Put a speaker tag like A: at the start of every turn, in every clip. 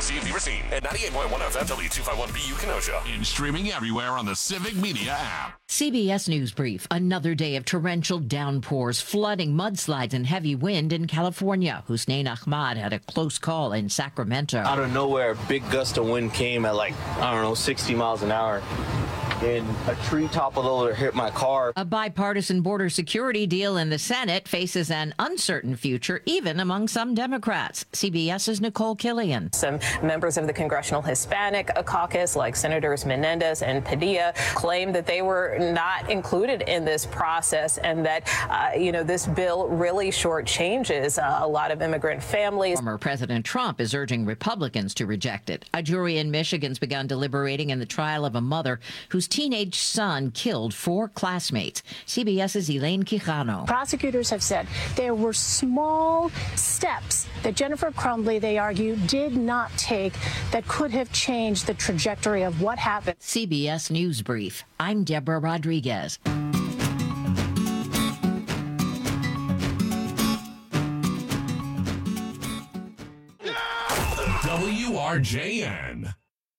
A: Wapsie and Beaver Scene. At 98.1 FM, W251BU Kenosha. And streaming everywhere on the Civic Media app.
B: CBS News Brief. Another day of torrential downpours, flooding, mudslides, and heavy wind in California. Hussein Ahmad had a close call in Sacramento.
C: Out of nowhere, a big gust of wind came at 60 miles an hour. And a tree toppled over, hit my car.
B: A bipartisan border security deal in the Senate faces an uncertain future, even among some Democrats. CBS's Nicole Killian.
D: Some members of the Congressional Hispanic Caucus, like Senators Menendez and Padilla, claim that they were not included in this process and that, this bill really shortchanges a lot of immigrant families.
B: Former President Trump is urging Republicans to reject it. A jury in Michigan's begun deliberating in the trial of a mother whose teenage son killed 4 classmates. CBS's Elaine Quijano.
E: Prosecutors have said there were small steps that Jennifer Crumbley, they argue, did not take that could have changed the trajectory of what happened.
B: CBS News Brief. I'm Deborah Rodriguez.
A: WRJN.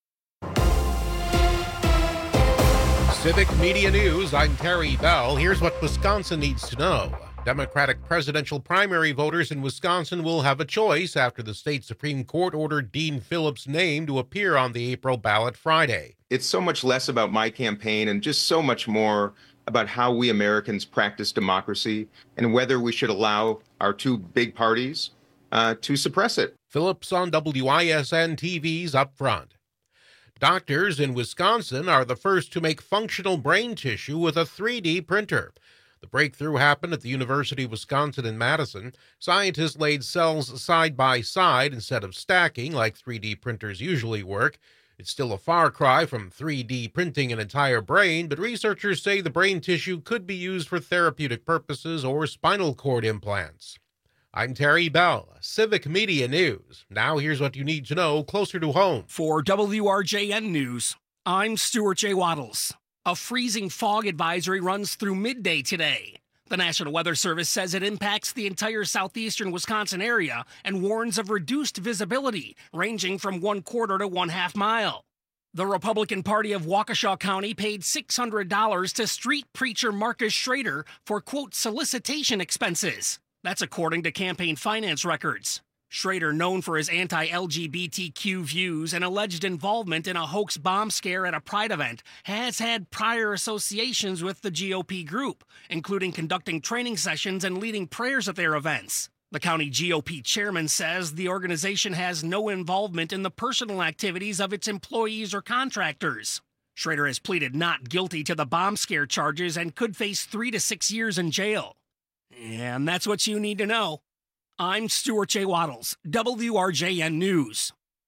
F: Civic Media News, I'm Terry Bell. Here's what Wisconsin needs to know. Democratic presidential primary voters in Wisconsin will have a choice after the state Supreme Court ordered Dean Phillips' name to appear on the April ballot Friday.
G: It's so much less about my campaign and just so much more about how we Americans practice democracy and whether we should allow our 2 big parties to suppress it.
F: Phillips on WISN TV's Up Front. Doctors in Wisconsin are the first to make functional brain tissue with a 3D printer. The breakthrough happened at the University of Wisconsin in Madison. Scientists laid cells side by side instead of stacking like 3D printers usually work. It's still a far cry from 3D printing an entire brain, but researchers say the brain tissue could be used for therapeutic purposes or spinal cord implants. I'm Terry Bell, Civic Media News. Now here's what you need to know closer to home.
H: For WRJN News, I'm Stuart J. Waddles. A freezing fog advisory runs through midday today. The National Weather Service says it impacts the entire southeastern Wisconsin area and warns of reduced visibility, ranging from 1/4 to 1/2 mile. The Republican Party of Waukesha County paid $600 to street preacher Marcus Schrader for, quote, solicitation expenses. That's according to campaign finance records. Schrader, known for his anti-LGBTQ views and alleged involvement in a hoax bomb scare at a Pride event, has had prior associations with the GOP group, including conducting training sessions and leading prayers at their events. The county GOP chairman says the organization has no involvement in the personal activities of its employees or contractors. Schrader has pleaded not guilty to the bomb scare charges and could face 3 to 6 years in jail. And that's what you need to know. I'm Stuart J. Waddles, WRJN News.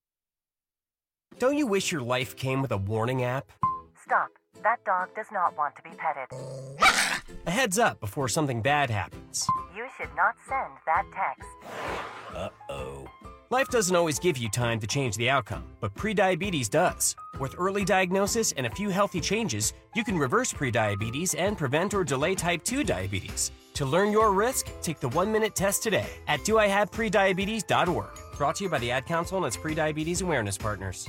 I: Don't you wish your life came with a warning app?
J: Stop. That dog does not want to be petted.
I: A heads up before something bad happens.
J: You should not send that text.
I: Uh-oh. Life doesn't always give you time to change the outcome, but prediabetes does. With early diagnosis and a few healthy changes, you can reverse prediabetes and prevent or delay type 2 diabetes. To learn your risk, take the 1-minute test today at doihaveprediabetes.org. Brought to you by the Ad Council and its prediabetes awareness partners.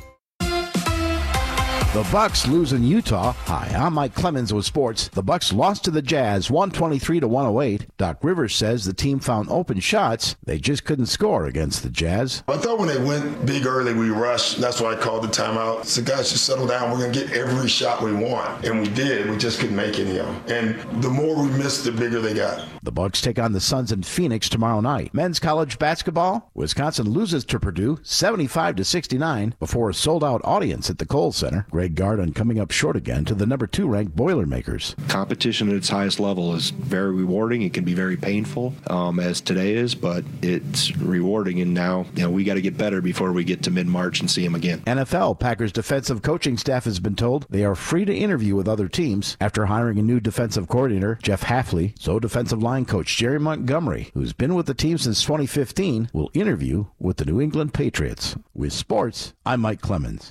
K: The Bucks lose in Utah. Hi, I'm Mike Clemens with sports. The Bucks lost to the Jazz 123-108. Doc Rivers says the team found open shots. They just couldn't score against the Jazz.
L: I thought when they went big early, we rushed. That's why I called the timeout. So guys, just settle down. We're going to get every shot we want. And we did. We just couldn't make any of them. And the more we missed, the bigger they got.
K: The Bucks take on the Suns in Phoenix tomorrow night. Men's college basketball, Wisconsin loses to Purdue 75-69 before a sold-out audience at the Kohl Center. Greg Gardner coming up short again to the number 2 ranked Boilermakers.
M: Competition at its highest level is very rewarding. It can be very painful, as today is, but it's rewarding. And now, we got to get better before we get to mid-March and see them again.
K: NFL Packers defensive coaching staff has been told they are free to interview with other teams after hiring a new defensive coordinator, Jeff Hafley. So defensive line coach Jerry Montgomery, who's been with the team since 2015, will interview with the New England Patriots. With sports, I'm Mike Clemens.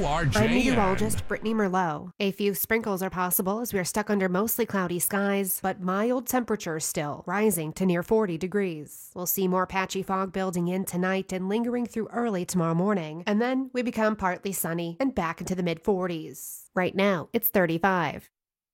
A: WRJN.
N: I'm meteorologist Brittany Merlot. A few sprinkles are possible as we are stuck under mostly cloudy skies, but mild temperatures still, rising to near 40 degrees. We'll see more patchy fog building in tonight and lingering through early tomorrow morning, and then we become partly sunny and back into the mid-40s. Right now, it's 35.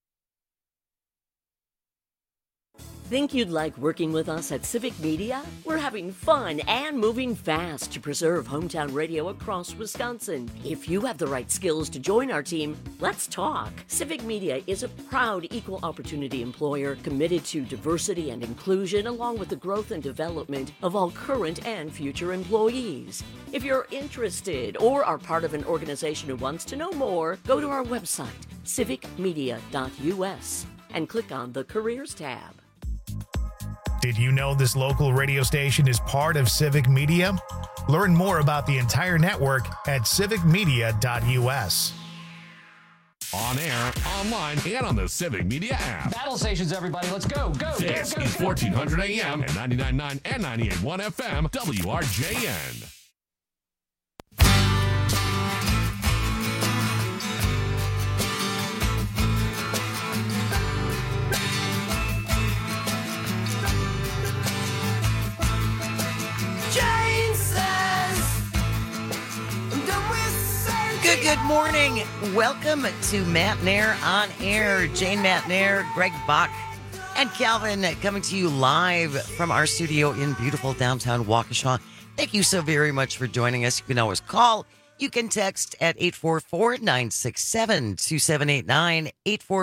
O: Think you'd like working with us at Civic Media? We're having fun and moving fast to preserve hometown radio across Wisconsin. If you have the right skills to join our team, let's talk. Civic Media is a proud equal opportunity employer committed to diversity and inclusion along with the growth and development of all current and future employees. If you're interested or are part of an organization who wants to know more, go to our website, civicmedia.us, and click on the Careers tab.
P: Did you know this local radio station is part of Civic Media? Learn more about the entire network at civicmedia.us.
A: On air, online, and on the Civic Media app.
Q: Battle stations, everybody. Let's go.
A: This is 1400 AM and 99.9 and 98.1 FM, WRJN.
R: Good morning. Welcome to Matt Nair on Air. Jane Matt Nair, Greg Bach, and Calvin coming to you live from our studio in beautiful downtown Waukesha. Thank you so very much for joining us. You can always call. You can text at 844-967-2789,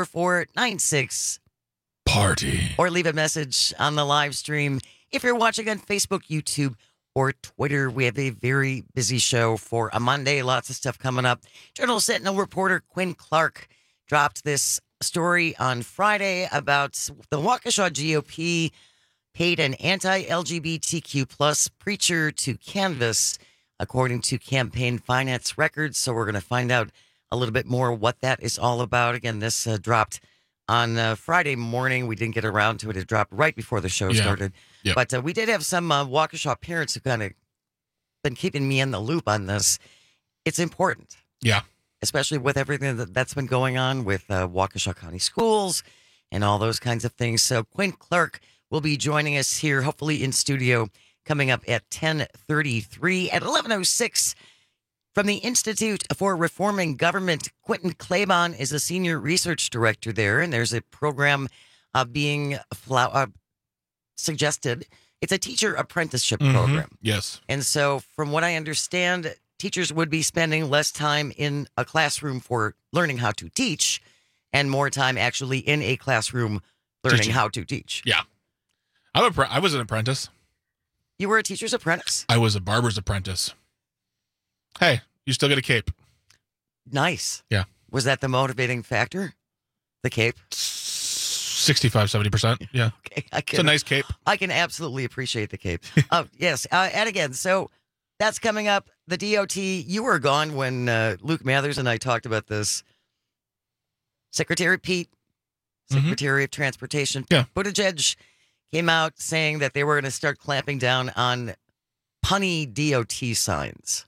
R: 844-96-PARTY. Or leave a message on the live stream. If you're watching on Facebook, YouTube, or Twitter, we have a very busy show for a Monday. Lots of stuff coming up. Journal Sentinel reporter Quinn Clark dropped this story on Friday about the Waukesha GOP paid an anti-LGBTQ plus preacher to canvass, according to campaign finance records. So we're going to find out a little bit more what that is all about. Again, this dropped on Friday morning. We didn't get around to it. It dropped right before the show started. Yep. But we did have some Waukesha parents who kind of been keeping me in the loop on this. It's important.
S: Yeah.
R: Especially with everything that's been going on with Waukesha County Schools and all those kinds of things. So Quinn Clark will be joining us here, hopefully in studio, coming up at 10:33. At 11:06, from the Institute for Reforming Government, Quentin Claybon is a senior research director there, and there's a program being suggested. It's a teacher apprenticeship program.
S: Yes.
R: And so from what I understand, teachers would be spending less time in a classroom for learning how to teach and more time actually in a classroom learning how to teach.
S: Yeah. I was an apprentice.
R: You were a teacher's apprentice?
S: I was a barber's apprentice. Hey, you still get a cape.
R: Nice.
S: Yeah.
R: Was that the motivating factor? The cape?
S: 65-70%. Yeah.
R: Okay.
S: It's a nice cape.
R: I can absolutely appreciate the cape. Yes. And again, so that's coming up. The DOT, you were gone when Luke Mathers and I talked about this. Secretary Pete, Secretary of Transportation, Buttigieg came out saying that they were going to start clamping down on punny DOT signs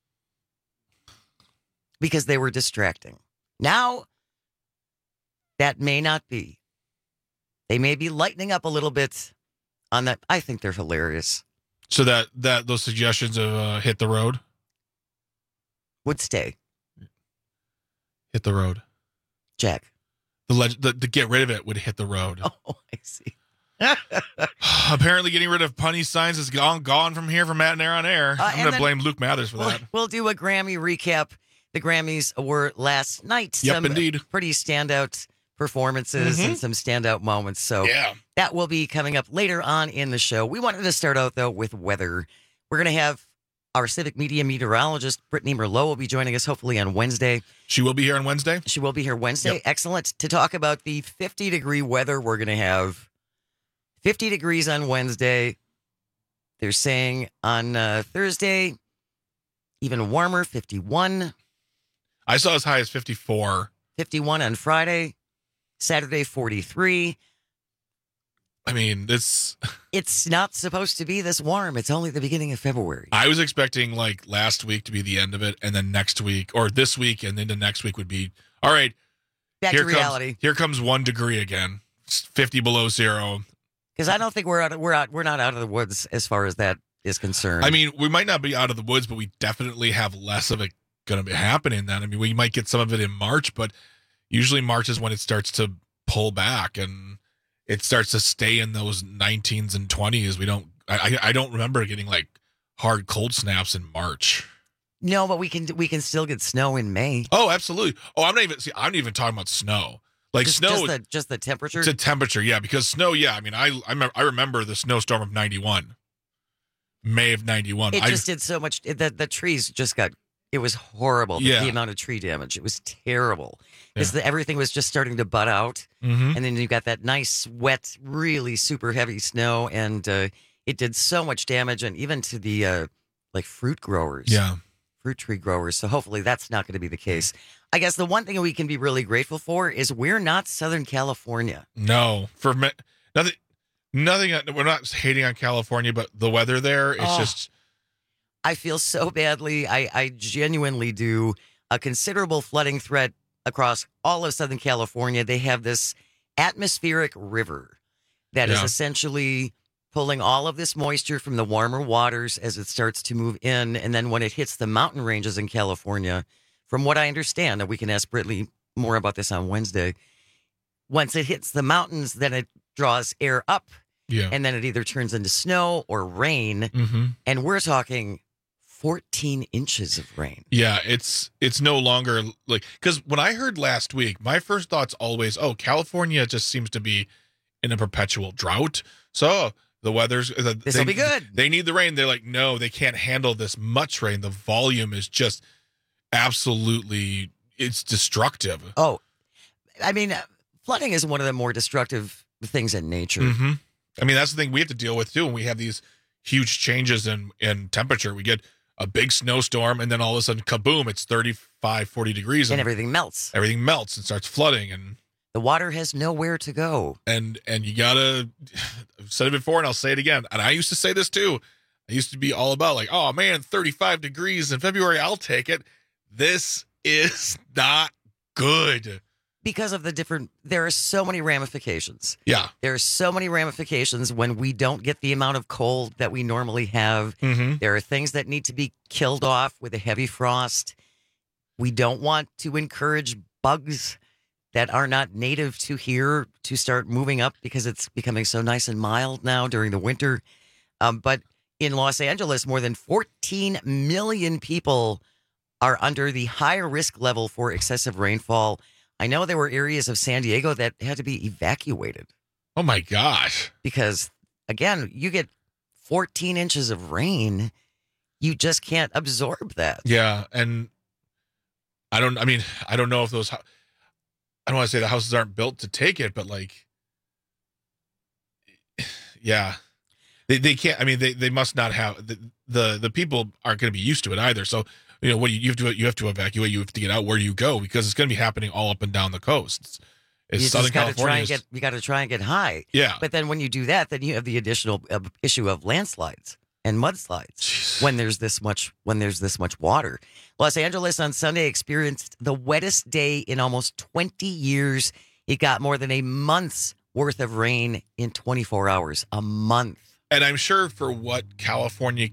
R: because they were distracting. Now, that may not be. They may be lightening up a little bit on that. I think they're hilarious.
S: So that those suggestions of hit the road
R: would stay.
S: Hit the road,
R: Jack.
S: The get rid of it would hit the road.
R: Oh, I see.
S: Apparently, getting rid of punny signs is gone from here from Matt and Air on Air. I'm going to blame Luke Mathers for that.
R: We'll do a Grammy recap. The Grammys were last night.
S: Yep,
R: some
S: indeed.
R: Pretty standout performances and some standout moments. So that will be coming up later on in the show. We wanted to start out, though, with weather. We're going to have our Civic Media meteorologist, Brittany Merlot, will be joining us hopefully on Wednesday.
S: She will be here on Wednesday?
R: She will be here Wednesday.
S: Yep.
R: Excellent. To talk about the 50-degree weather we're going to have. 50 degrees on Wednesday. They're saying on Thursday, even warmer, 51.
S: I saw as high as 54.
R: 51 on Friday. Saturday, 43.
S: I mean,
R: it's not supposed to be this warm. It's only the beginning of February.
S: I was expecting like last week to be the end of it, and then next week or this week and then the next week would be all right.
R: Back to reality.
S: Here comes 1 degree again. It's 50 below zero.
R: Because I don't think we're not out of the woods as far as that is concerned.
S: I mean, we might not be out of the woods, but we definitely have less of it going to be happening then. I mean, we might get some of it in March, but usually March is when it starts to pull back and it starts to stay in those 19s and 20s. I don't remember getting like hard cold snaps in March.
R: No, but we can still get snow in May.
S: Oh, absolutely. Oh, I'm not even talking about snow. Like snow,
R: just the temperature.
S: It's a temperature, yeah. Because snow, yeah. I mean, I remember the snowstorm of '91, May of '91.
R: It just did so much. The trees just got. It was horrible.
S: Yeah.
R: The amount of tree damage. It was terrible. Because everything was just starting to bud out,
S: mm-hmm.
R: and then you got that nice, wet, really super heavy snow, and it did so much damage, and even to the like fruit growers.
S: Yeah.
R: Fruit tree growers. So hopefully that's not going to be the case. I guess the one thing we can be really grateful for is we're not Southern California.
S: No, for nothing. We're not hating on California, but the weather there is just.
R: I feel so badly. I genuinely do. A considerable flooding threat across all of Southern California. They have this atmospheric river that is essentially pulling all of this moisture from the warmer waters as it starts to move in. And then when it hits the mountain ranges in California, from what I understand, that we can ask Britley more about this on Wednesday, once it hits the mountains, then it draws air up.
S: Yeah.
R: And then it either turns into snow or rain.
S: Mm-hmm.
R: And we're talking 14 inches of rain.
S: Yeah, it's no longer like, because when I heard last week, my first thought's always, California just seems to be in a perpetual drought. So the weather's
R: this will be good.
S: They need the rain. They're like, no, they can't handle this much rain. The volume is just absolutely, it's destructive.
R: Oh, I mean, flooding is one of the more destructive things in nature.
S: Mm-hmm. I mean, that's the thing we have to deal with too. When we have these huge changes in temperature, we get a big snowstorm and then all of a sudden, kaboom, it's 35, 40 degrees.
R: And everything melts.
S: Everything melts and starts flooding. And
R: the water has nowhere to go.
S: And you gotta, I've said it before and I'll say it again. And I used to say this too. I used to be all about like, oh man, 35 degrees in February, I'll take it. This is not good.
R: Because of there are so many ramifications.
S: Yeah.
R: There are so many ramifications when we don't get the amount of cold that we normally have.
S: Mm-hmm.
R: There are things that need to be killed off with a heavy frost. We don't want to encourage bugs that are not native to here to start moving up because it's becoming so nice and mild now during the winter. But in Los Angeles, more than 14 million people are under the higher risk level for excessive rainfall. I know there were areas of San Diego that had to be evacuated.
S: Oh, my gosh.
R: Because, again, you get 14 inches of rain. You just can't absorb that.
S: Yeah. And I don't know if those, I don't want to say the houses aren't built to take it, but like, yeah, they can't. I mean, they must not have the people aren't going to be used to it either. So, what you have to evacuate. You have to get out. Where do you go? Because it's going to be happening all up and down the coasts. It's Southern California.
R: You got to try and get high.
S: Yeah.
R: But then when you do that, then you have the additional issue of landslides and mudslides when there's this much water. Los Angeles on Sunday experienced the wettest day in almost 20 years. It got more than a month's worth of rain in 24 hours. A month.
S: And I'm sure for what California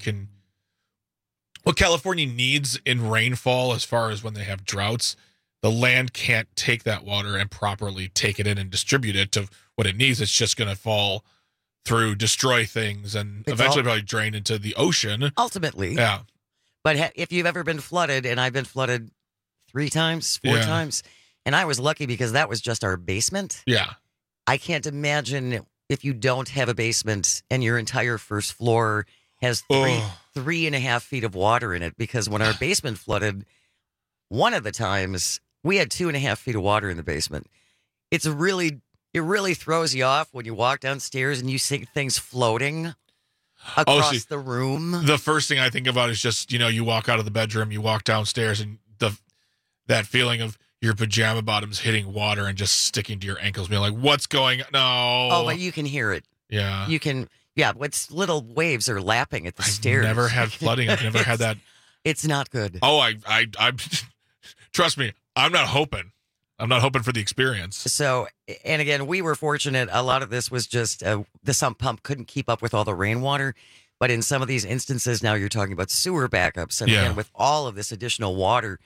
S: needs in rainfall, as far as when they have droughts, the land can't take that water and properly take it in and distribute it to what it needs. It's just going to fall through, destroy things, and eventually probably drain into the ocean.
R: Ultimately.
S: Yeah.
R: But if you've ever been flooded, and I've been flooded 4 times, and I was lucky because that was just our basement.
S: Yeah.
R: I can't imagine if you don't have a basement and your entire first floor has 3.5 feet of water in it, because when our basement flooded, one of the times we had 2.5 feet of water in the basement. It really throws you off when you walk downstairs and you see things floating across the room.
S: The first thing I think about is just, you walk out of the bedroom, you walk downstairs, and that feeling of your pajama bottoms hitting water and just sticking to your ankles, being like, what's going on? No.
R: Oh, but you can hear it.
S: Yeah.
R: You can, what's little waves are lapping at the stairs.
S: Never had flooding. I've never had that.
R: It's not good.
S: Oh, I trust me. I'm not hoping for the experience.
R: So, and again, we were fortunate. A lot of this was just the sump pump couldn't keep up with all the rainwater. But in some of these instances, now you're talking about sewer backups. And again, with all of this additional water,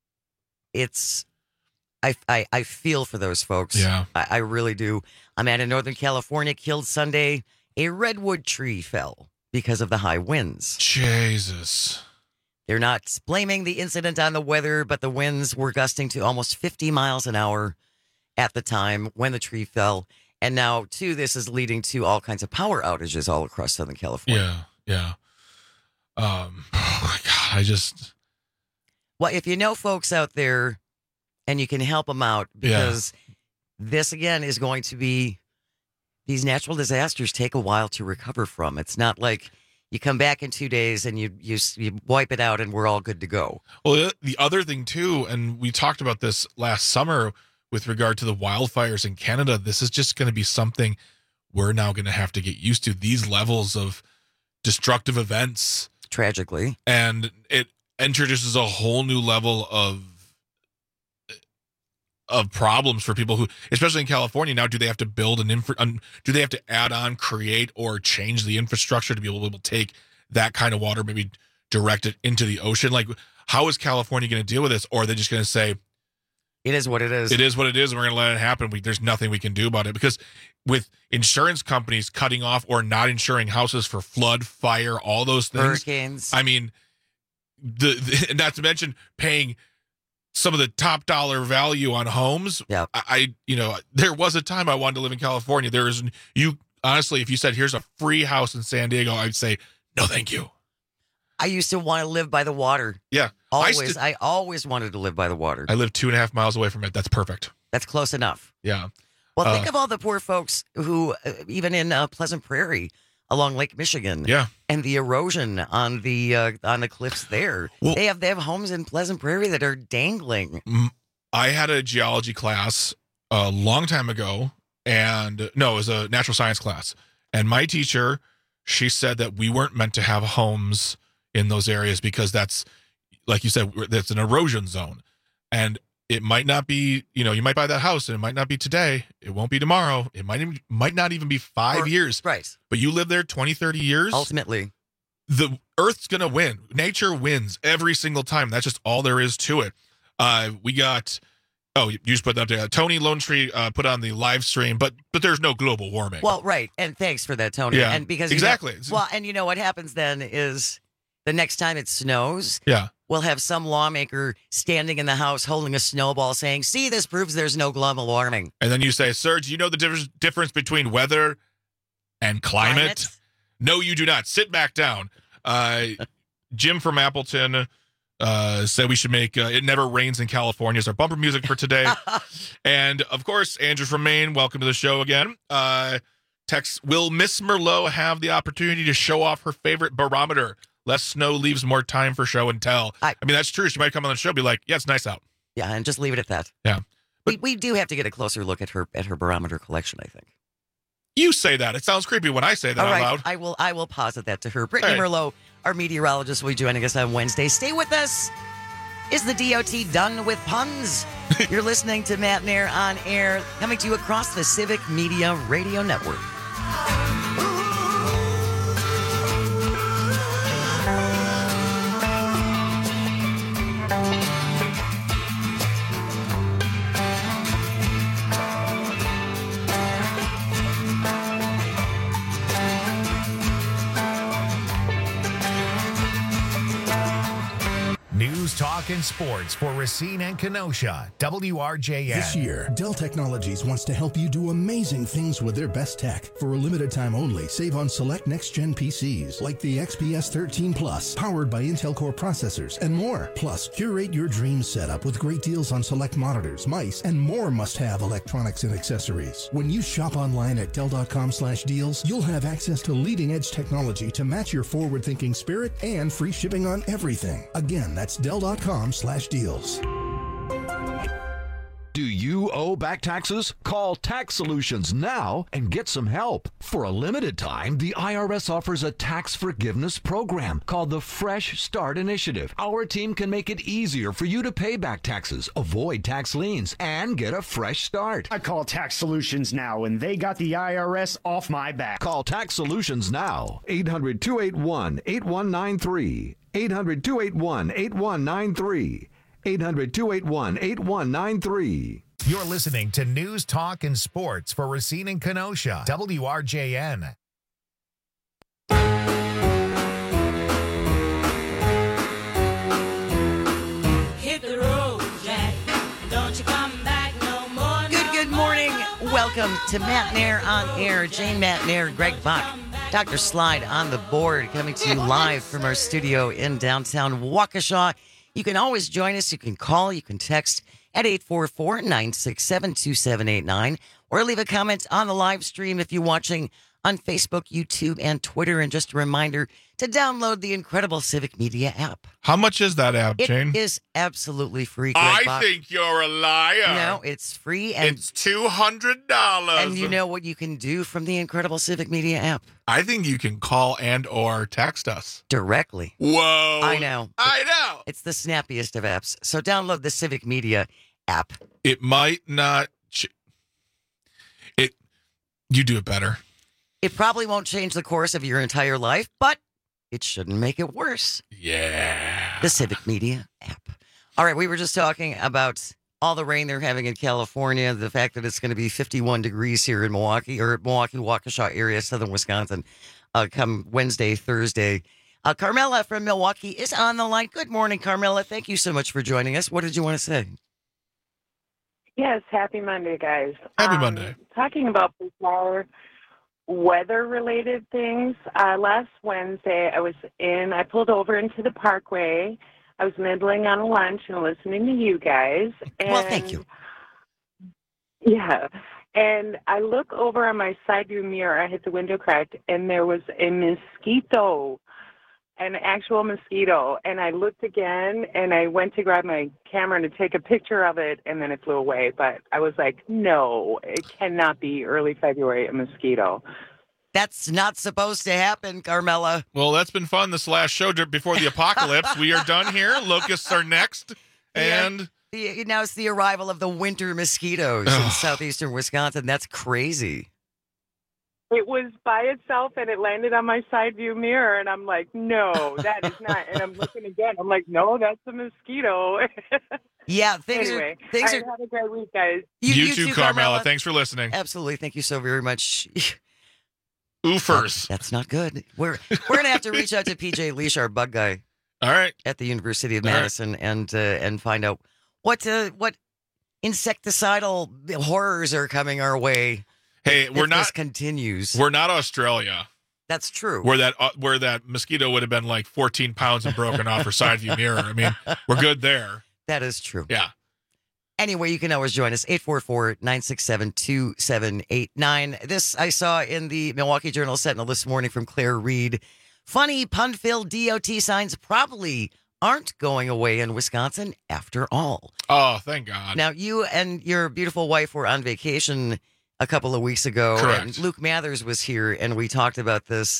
R: I feel for those folks.
S: Yeah.
R: I really do. A man in Northern California killed Sunday. A redwood tree fell because of the high winds.
S: Jesus.
R: They're not blaming the incident on the weather, but the winds were gusting to almost 50 miles an hour at the time when the tree fell. And now, too, this is leading to all kinds of power outages all across Southern California.
S: Yeah. Oh, my God.
R: Well, if you know folks out there and you can help them out, because this, again, is going to be, these natural disasters take a while to recover from. It's not like you come back in 2 days and you wipe it out and we're all good to go.
S: Well, the other thing, too, and we talked about this last summer with regard to the wildfires in Canada, this is just going to be something we're now going to have to get used to. These levels of destructive events.
R: Tragically.
S: And it introduces a whole new level of problems for people who, especially in California now, do they have to build do they have to add on, create, or change the infrastructure to be able to take that kind of water, maybe direct it into the ocean? Like, how is California going to deal with this? Or are they just going to say,
R: it is what it is.
S: It is what it is, and we're going to let it happen. There's nothing we can do about it. Because with insurance companies cutting off or not insuring houses for flood, fire, all those things.
R: Hurricanes.
S: I mean, not to mention paying some of the top dollar value on homes.
R: Yeah.
S: There was a time I wanted to live in California. Honestly, if you said, here's a free house in San Diego, I'd say, no, thank you.
R: I used to want to live by the water.
S: Yeah.
R: I always wanted to live by the water.
S: I live 2.5 miles away from it. That's perfect.
R: That's close enough.
S: Yeah.
R: Well, think of all the poor folks who, even in Pleasant Prairie, along Lake Michigan, and the erosion on the cliffs there. Well, they have homes in Pleasant Prairie that are dangling.
S: I had a geology class a long time ago, and it was a natural science class. And my teacher, she said that we weren't meant to have homes in those areas because that's, like you said, that's an erosion zone. And it might not be, you might buy that house and it might not be today. It won't be tomorrow. It might not even be 5 years.
R: Right.
S: But you live there 20, 30 years.
R: Ultimately.
S: The Earth's going to win. Nature wins every single time. That's just all there is to it. We got, you just put that there. Tony Lone Tree put on the live stream, but there's no global warming.
R: Well, right. And thanks for that, Tony.
S: Yeah,
R: and because
S: exactly.
R: And you know what happens then is the next time it snows, we'll have some lawmaker standing in the House holding a snowball saying, see, this proves there's no global warming.
S: And then you say, sir, do you know the difference between weather and climate? No, you do not. Sit back down. Jim from Appleton said we should make It Never Rains in California as our bumper music for today. And, of course, Andrew from Maine, welcome to the show again. Text, will Miss Merlot have the opportunity to show off her favorite barometer? Less snow leaves more time for show and tell. I mean, that's true. She might come on the show and be like, yeah, it's nice out.
R: Yeah, and just leave it at that.
S: Yeah.
R: But we do have to get a closer look at her barometer collection, I think.
S: You say that. It sounds creepy when I say that out loud.
R: I will posit that to her. Brittany Merlot, our meteorologist, will be joining us on Wednesday. Stay with us. Is the DOT done with puns? You're listening to Matt and Air on Air, coming to you across the Civic Media Radio Network.
P: News, talk, and sports for Racine and Kenosha. WRJN.
T: This year, Dell Technologies wants to help you do amazing things with their best tech. For a limited time only, save on select next-gen PCs like the XPS 13 Plus, powered by Intel Core processors, and more. Plus, curate your dream setup with great deals on select monitors, mice, and more must-have electronics and accessories. When you shop online at Dell.com/deals, you'll have access to leading-edge technology to match your forward-thinking spirit and free shipping on everything. Again, that's Dell.com/deals.
U: Do you owe back taxes? Call Tax Solutions now and get some help. For a limited time, the IRS offers a tax forgiveness program called the Fresh Start Initiative. Our team can make it easier for you to pay back taxes, avoid tax liens, and get a fresh start.
V: I call Tax Solutions now, and they got the IRS off my back.
U: Call Tax Solutions now. 800-281-8193. 800-281-8193. 800-281-8193.
P: You're listening to News, Talk, and Sports for Racine and Kenosha. WRJN.
W: Hit the road, Jack. Don't you come back no more.
R: Good morning. Welcome to Matt Nair on Air. Jane Matt Nair, Greg Bach, Dr. Slide on the board, coming to you live from our studio in downtown Waukesha. You can always join us. You can call, you can text at 844-967-2789, or leave a comment on the live stream if you're watching on Facebook, YouTube, and Twitter. And just a reminder to download the incredible Civic Media app.
S: How much is that app, Jane?
R: It is absolutely free, Greg Bach.
S: think you're a liar.
R: No, it's free. And
S: it's $200.
R: And you know what you can do from the incredible Civic Media app?
S: I think you can call and or text us.
R: Directly.
S: Whoa.
R: I know.
S: I know.
R: It's the snappiest of apps. So download the Civic Media app.
S: It might not. You do it better.
R: It probably won't change the course of your entire life, but it shouldn't make it worse.
S: Yeah.
R: The Civic Media app. All right, we were just talking about all the rain they're having in California, the fact that it's going to be 51 degrees here in Milwaukee, Waukesha area, southern Wisconsin, come Wednesday, Thursday. Carmela from Milwaukee is on the line. Good morning, Carmela. Thank you so much for joining us. What did you want to say?
X: Yes, happy Monday, guys.
S: Happy Monday.
X: Talking about bizarre weather-related things. Last Wednesday, I pulled over into the Parkway. I was nibbling on a lunch and listening to you guys. And,
R: well, thank you.
X: Yeah. And I look over on my side view mirror. I hit the window crack, and there was a mosquito, an actual mosquito. And I looked again, and I went to grab my camera to take a picture of it, and then it flew away. But I was like, no, it cannot be early February, a mosquito.
R: That's not supposed to happen, Carmela.
S: Well, that's been fun this last show before the apocalypse. We are done here. Locusts are next. And
R: now it's the arrival of the winter mosquitoes in southeastern Wisconsin. That's crazy.
X: It was by itself, and it landed on my side view mirror, and I'm like, no, that is not. And I'm looking again. I'm like, no, that's a mosquito.
R: Yeah, things
X: anyway,
R: are.
X: Have a great week, guys.
S: You too, Carmela. Thanks for listening.
R: Absolutely. Thank you so very much.
S: Oofers.
R: That's not good. We're gonna have to reach out to PJ Leash, our bug guy.
S: All right.
R: At the University of Madison, and find out what insecticidal horrors are coming our way.
S: Hey,
R: this continues.
S: We're not Australia.
R: That's true.
S: Where that mosquito would have been like 14 pounds and broken off her side view mirror. I mean, we're good there.
R: That is true.
S: Yeah.
R: Anyway, you can always join us, 844-967-2789. This I saw in the Milwaukee Journal-Sentinel this morning from Claire Reed. Funny, pun-filled DOT signs probably aren't going away in Wisconsin after all.
S: Oh, thank God.
R: Now, you and your beautiful wife were on vacation a couple of weeks ago.
S: Correct.
R: And Luke Mathers was here, and we talked about this.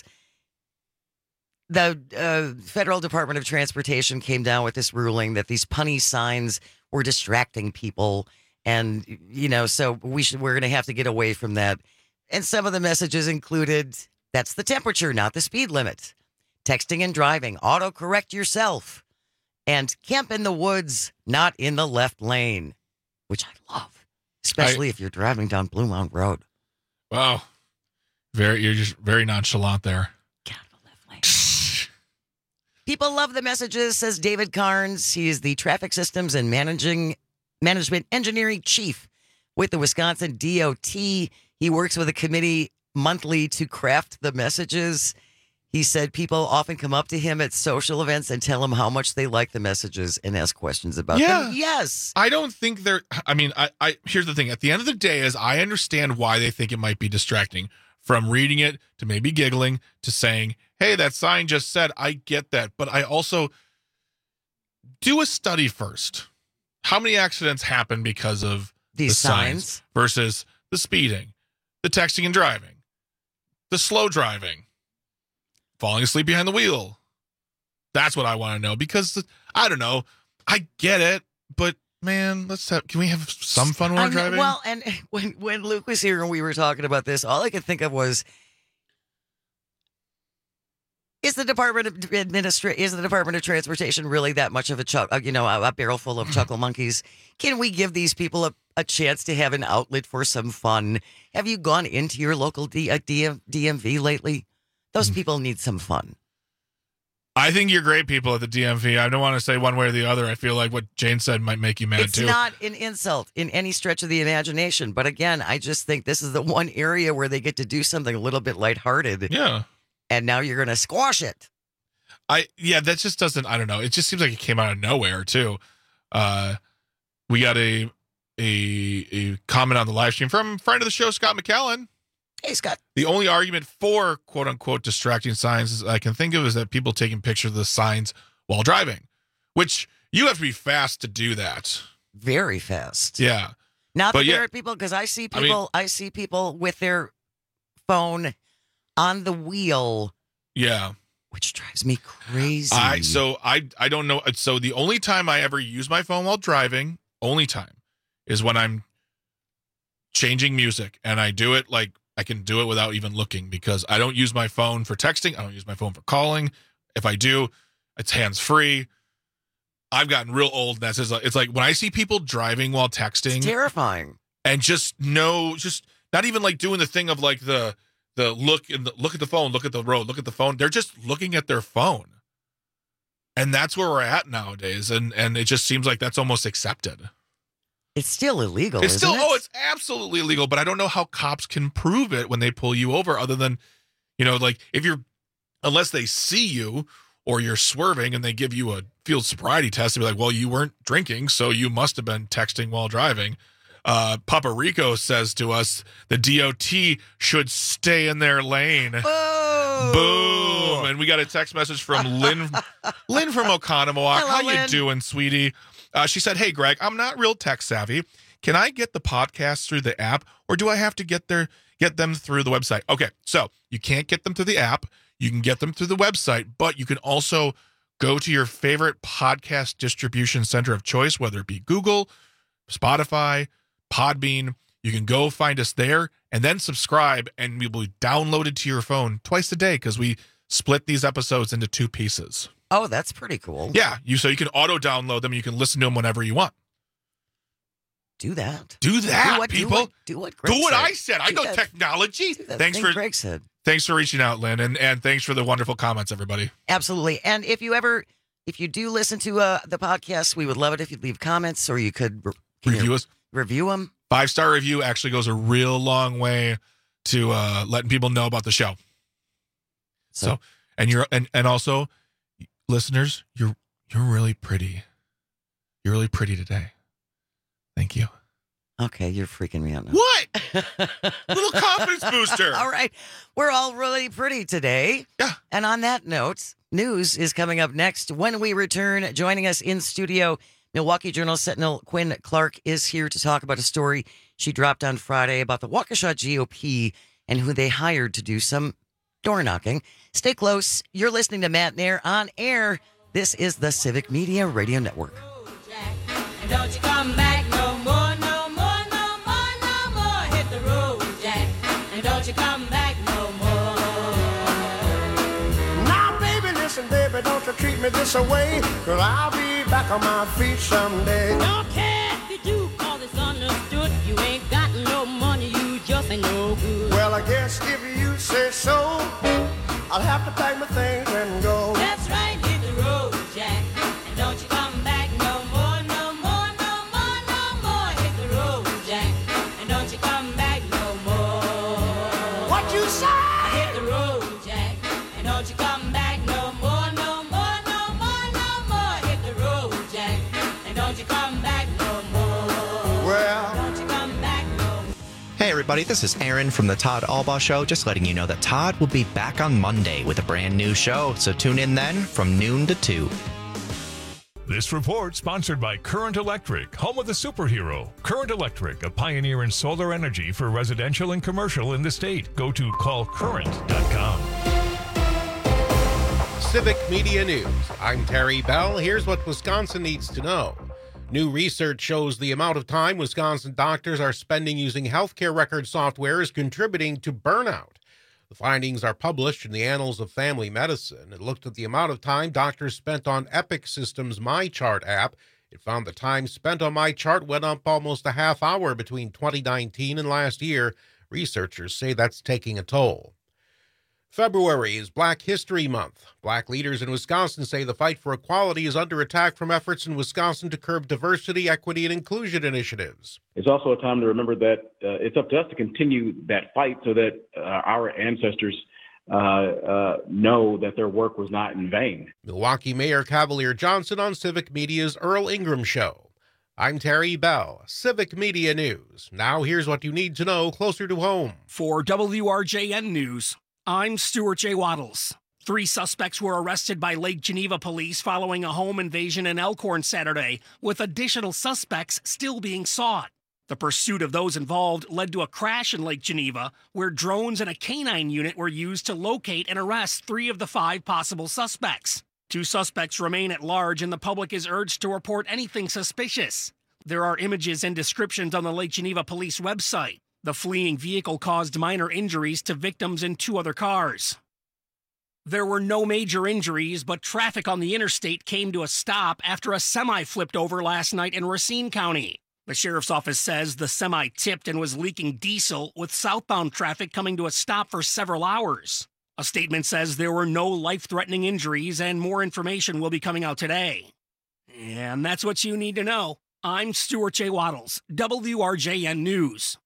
R: The Federal Department of Transportation came down with this ruling that these punny signs were distracting people. And, so we're going to have to get away from that. And some of the messages included, that's the temperature, not the speed limit. Texting and driving, autocorrect yourself. And camp in the woods, not in the left lane, which I love. Especially if you're driving down Blue Mound Road.
S: Wow. You're just very nonchalant there.
R: People love the messages, says David Carnes. He is the Traffic Systems and Management Engineering Chief with the Wisconsin DOT. He works with a committee monthly to craft the messages. He said people often come up to him at social events and tell him how much they like the messages and ask questions about them. Yes.
S: I don't think here's the thing. At the end of the day, is I understand why they think it might be distracting. From reading it to maybe giggling to saying, hey, that sign just said, I get that. But I also do a study first. How many accidents happen because of
R: These signs
S: versus the speeding, the texting and driving, the slow driving, falling asleep behind the wheel. That's what I want to know, because I don't know. I get it, but man, can we have some fun when we're driving?
R: Well, and when Luke was here and we were talking about this, all I could think of was, is the Department of Transportation really that much of a barrel full of chuckle monkeys? Can we give these people a chance to have an outlet for some fun? Have you gone into your local DMV lately? Those people need some fun.
S: I think you're great people at the DMV. I don't want to say one way or the other. I feel like what Jane said might make you mad, too.
R: It's not an insult in any stretch of the imagination. But again, I just think this is the one area where they get to do something a little bit lighthearted.
S: Yeah.
R: And now you're going to squash it.
S: That just doesn't, I don't know. It just seems like it came out of nowhere, too. We got a comment on the live stream from friend of the show, Scott McAllen.
R: Hey, Scott.
S: The only argument for quote-unquote distracting signs I can think of is that people taking pictures of the signs while driving, which you have to be fast to do that.
R: Very fast.
S: Yeah.
R: Not that there are people, because I see people with their phone on the wheel.
S: Yeah.
R: Which drives me crazy.
S: I don't know. So the only time I ever use my phone while driving, is when I'm changing music, and I do it I can do it without even looking, because I don't use my phone for texting. I don't use my phone for calling. If I do, it's hands-free. I've gotten real old. It's like when I see people driving while texting.
R: It's terrifying.
S: And just not even doing the thing of the look at the phone, look at the road, look at the phone. They're just looking at their phone. And that's where we're at nowadays. And it just seems like that's almost accepted.
R: It's still illegal.
S: It's it's absolutely illegal, but I don't know how cops can prove it when they pull you over, other than, unless they see you or you're swerving and they give you a field sobriety test, to be like, well, you weren't drinking, so you must have been texting while driving. Papa Rico says to us, the DOT should stay in their lane. Boom. And we got a text message from Lynn from Oconomowoc.
R: Hello,
S: How
R: Lynn.
S: you doing, sweetie? She said, hey, Greg, I'm not real tech savvy. Can I get the podcast through the app, or do I have to get them through the website? Okay, so you can't get them through the app. You can get them through the website, but you can also go to your favorite podcast distribution center of choice, whether it be Google, Spotify, Podbean. You can go find us there and then subscribe, and we will be downloaded to your phone twice a day, because we split these episodes into 2 pieces.
R: Oh, that's pretty cool.
S: Yeah, so you can auto-download them. You can listen to them whenever you want.
R: Do that.
S: Do that, people.
R: Do what Greg said.
S: I said. I know technology. Thanks for
R: Greg said.
S: Thanks for reaching out, Lynn, and thanks for the wonderful comments, everybody.
R: Absolutely. And if you do listen to the podcast, we would love it if you'd leave comments, or you could
S: review us.
R: Review them.
S: 5-star review actually goes a real long way to letting people know about the show. So and also, listeners, you're really pretty. You're really pretty today. Thank you.
R: Okay, you're freaking me out now.
S: What? Little confidence booster.
R: All right. We're all really pretty today.
S: Yeah.
R: And on that note, news is coming up next. When we return, joining us in studio, Milwaukee Journal-Sentinel Quinn Clark is here to talk about a story she dropped on Friday about the Waukesha GOP and who they hired to do some door knocking. Stay close. You're listening to Matt Nair on air. This is the Civic Media Radio Network.
W: And don't you come back no more, no more, no more, no more. Hit the road, Jack. And don't you come back no more.
B: Now, baby, listen, baby, don't you treat me this way, 'cause I'll be back on my feet someday.
W: Don't care if you do, 'cause it's understood. You ain't got no money, you just ain't no good.
B: Well, I guess if you say so, I'll have to pack my things and go.
W: That's right, hit the road, Jack. And don't you come back no more, no more, no more, no more. Hit the road, Jack. And don't you come back no more.
B: What you say?
W: Hit the road, Jack. And don't you come back no more, no more, no more, no more. Hit the road, Jack. And don't you come back no more.
B: Well,
W: don't you come back no more.
C: Hey everybody, this is Aaron from the Todd Albaugh Show, just letting you know that Todd will be back on Monday with a brand new show, so tune in then from noon to 2.
D: This report sponsored by Current Electric, home of the superhero. Current Electric, a pioneer in solar energy for residential and commercial in the state. Go to callcurrent.com.
E: Civic Media News. I'm Terry Bell. Here's what Wisconsin needs to know. New research shows the amount of time Wisconsin doctors are spending using healthcare record software is contributing to burnout. The findings are published in the Annals of Family Medicine. It looked at the amount of time doctors spent on Epic Systems' MyChart app. It found the time spent on MyChart went up almost a half hour between 2019 and last year. Researchers say that's taking a toll. February is Black History Month. Black leaders in Wisconsin say the fight for equality is under attack from efforts in Wisconsin to curb diversity, equity, and inclusion initiatives.
F: It's also a time to remember that it's up to us to continue that fight so that our ancestors know that their work was not in vain.
E: Milwaukee Mayor Cavalier Johnson on Civic Media's Earl Ingram Show. I'm Terry Bell, Civic Media News. Now here's what you need to know closer to home.
H: For WRJN News, I'm Stuart J. Waddles. 3 suspects were arrested by Lake Geneva police following a home invasion in Elkhorn Saturday, with additional suspects still being sought. The pursuit of those involved led to a crash in Lake Geneva, where drones and a canine unit were used to locate and arrest 3 of the 5 possible suspects. 2 suspects remain at large, and the public is urged to report anything suspicious. There are images and descriptions on the Lake Geneva police website. The fleeing vehicle caused minor injuries to victims in 2 other cars. There were no major injuries, but traffic on the interstate came to a stop after a semi flipped over last night in Racine County. The sheriff's office says the semi tipped and was leaking diesel, with southbound traffic coming to a stop for several hours. A statement says there were no life-threatening injuries, and more information will be coming out today. And that's what you need to know. I'm Stuart J. Waddles, WRJN News.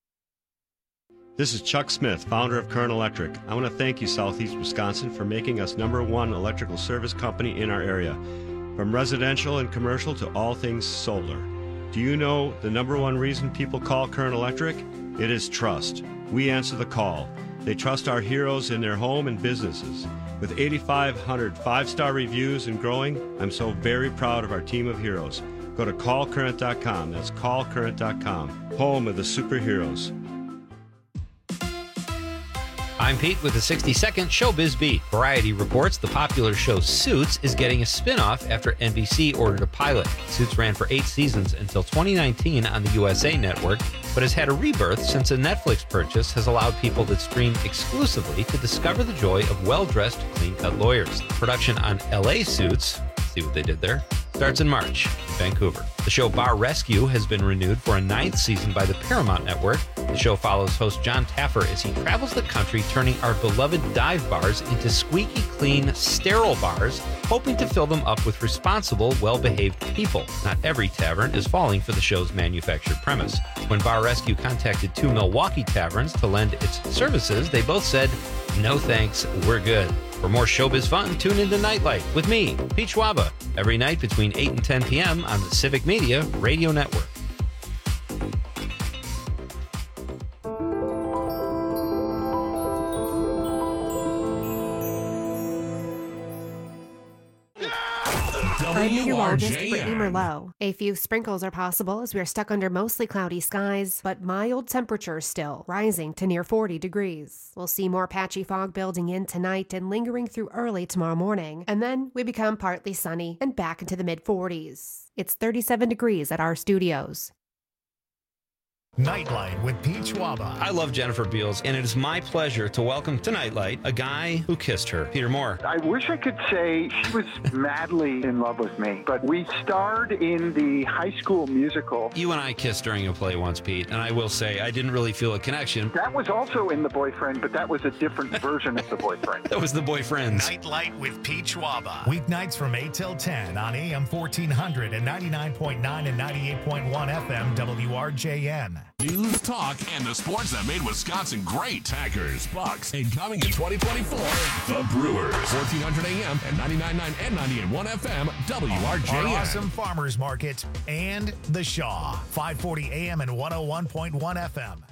G: This is Chuck Smith, founder of Current Electric. I want to thank you, Southeast Wisconsin, for making us #1 electrical service company in our area. From residential and commercial to all things solar. Do you know the #1 reason people call Current Electric? It is trust. We answer the call. They trust our heroes in their home and businesses. With 8,500 5-star reviews and growing, I'm so very proud of our team of heroes. Go to callcurrent.com. That's callcurrent.com. Home of the superheroes.
Y: I'm Pete with the 60-second Showbiz Beat. Variety reports the popular show Suits is getting a spin-off after NBC ordered a pilot. Suits ran for 8 seasons until 2019 on the USA Network, but has had a rebirth since a Netflix purchase has allowed people that stream exclusively to discover the joy of well-dressed, clean-cut lawyers. Production on LA Suits, see what they did there, starts in March in Vancouver. The show Bar Rescue has been renewed for a 9th season by the Paramount Network. The show follows host John Taffer as he travels the country turning our beloved dive bars into squeaky clean, sterile bars, hoping to fill them up with responsible, well-behaved people. Not every tavern is falling for the show's manufactured premise. When Bar Rescue contacted 2 Milwaukee taverns to lend its services, they both said, "No thanks, we're good." For more showbiz fun, tune into Nightlight with me, Pete Schwaba, every night between 8 and 10 p.m. on the Civic Media Radio Network.
N: I'm meteorologist Brittany Merlot. A few sprinkles are possible as we are stuck under mostly cloudy skies, but mild temperatures still, rising to near 40 degrees. We'll see more patchy fog building in tonight and lingering through early tomorrow morning, and then we become partly sunny and back into the mid-40s. It's 37 degrees at our studios.
P: Nightlight with Pete Schwaba.
Y: I love Jennifer Beals, and it is my pleasure to welcome to Nightlight a guy who kissed her, Peter Moore.
Z: I wish I could say she was madly in love with me, but we starred in the High School Musical.
Y: You and I kissed during a play once, Pete, and I will say I didn't really feel a connection.
Z: That was also in The Boyfriend, but that was a different version of The Boyfriend.
Y: That was The Boyfriends.
P: Nightlight with Pete Schwaba. Weeknights from 8 till 10 on AM 1400 and 99.9 and 98.1 FM WRJN.
A: News, talk, and the sports that made Wisconsin great. Packers, Bucks, and coming in 2024, the Brewers. 1400 AM and 99.9 and 98.1 FM, WRJN.
P: Our awesome farmers market and the Shaw. 540 AM and 101.1 FM.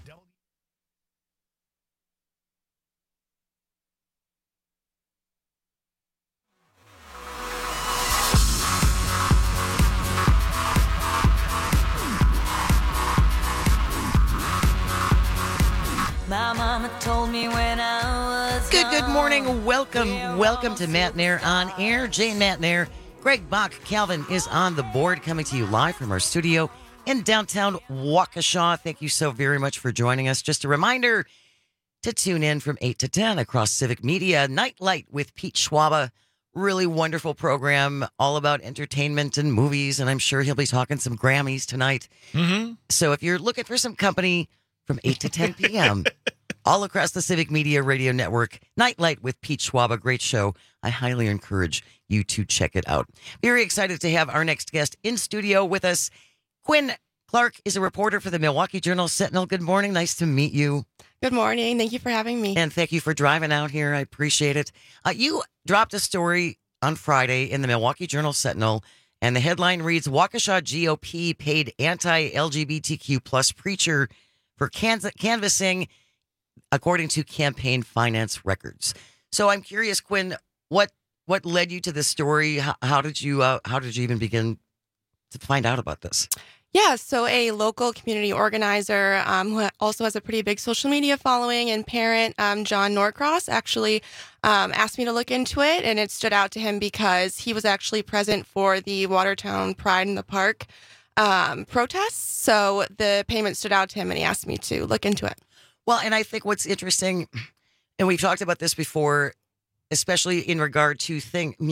R: Good morning. Welcome to Matt Nair on Air. Jane Matt Nair. Greg Bach, Calvin is on the board, coming to you live from our studio in downtown Waukesha. Thank you so very much for joining us. Just a reminder to tune in from 8 to 10 across Civic Media. Nightlight with Pete Schwaba. Really wonderful program, all about entertainment and movies, and I'm sure he'll be talking some Grammys tonight.
S: Mm-hmm.
R: So if you're looking for some company from 8 to 10 p.m., all across the Civic Media Radio Network, Nightlight with Pete Schwaba, great show. I highly encourage you to check it out. Very excited to have our next guest in studio with us. Quinn Clark is a reporter for the Milwaukee Journal-Sentinel. Good morning. Nice to meet you.
I: Good morning. Thank you for having me.
R: And thank you for driving out here. I appreciate it. You dropped a story on Friday in the Milwaukee Journal-Sentinel, and the headline reads, Waukesha GOP paid anti-LGBTQ plus preacher for canvassing, according to campaign finance records. So I'm curious, Quinn, what led you to this story? How did you even begin to find out about this?
I: Yeah, so a local community organizer who also has a pretty big social media following and parent, John Norcross, actually asked me to look into it, and it stood out to him because he was actually present for the Watertown Pride in the Park protests. So the payment stood out to him, and he asked me to look into it.
R: Well, and I think what's interesting, and we've talked about this before, especially in regard to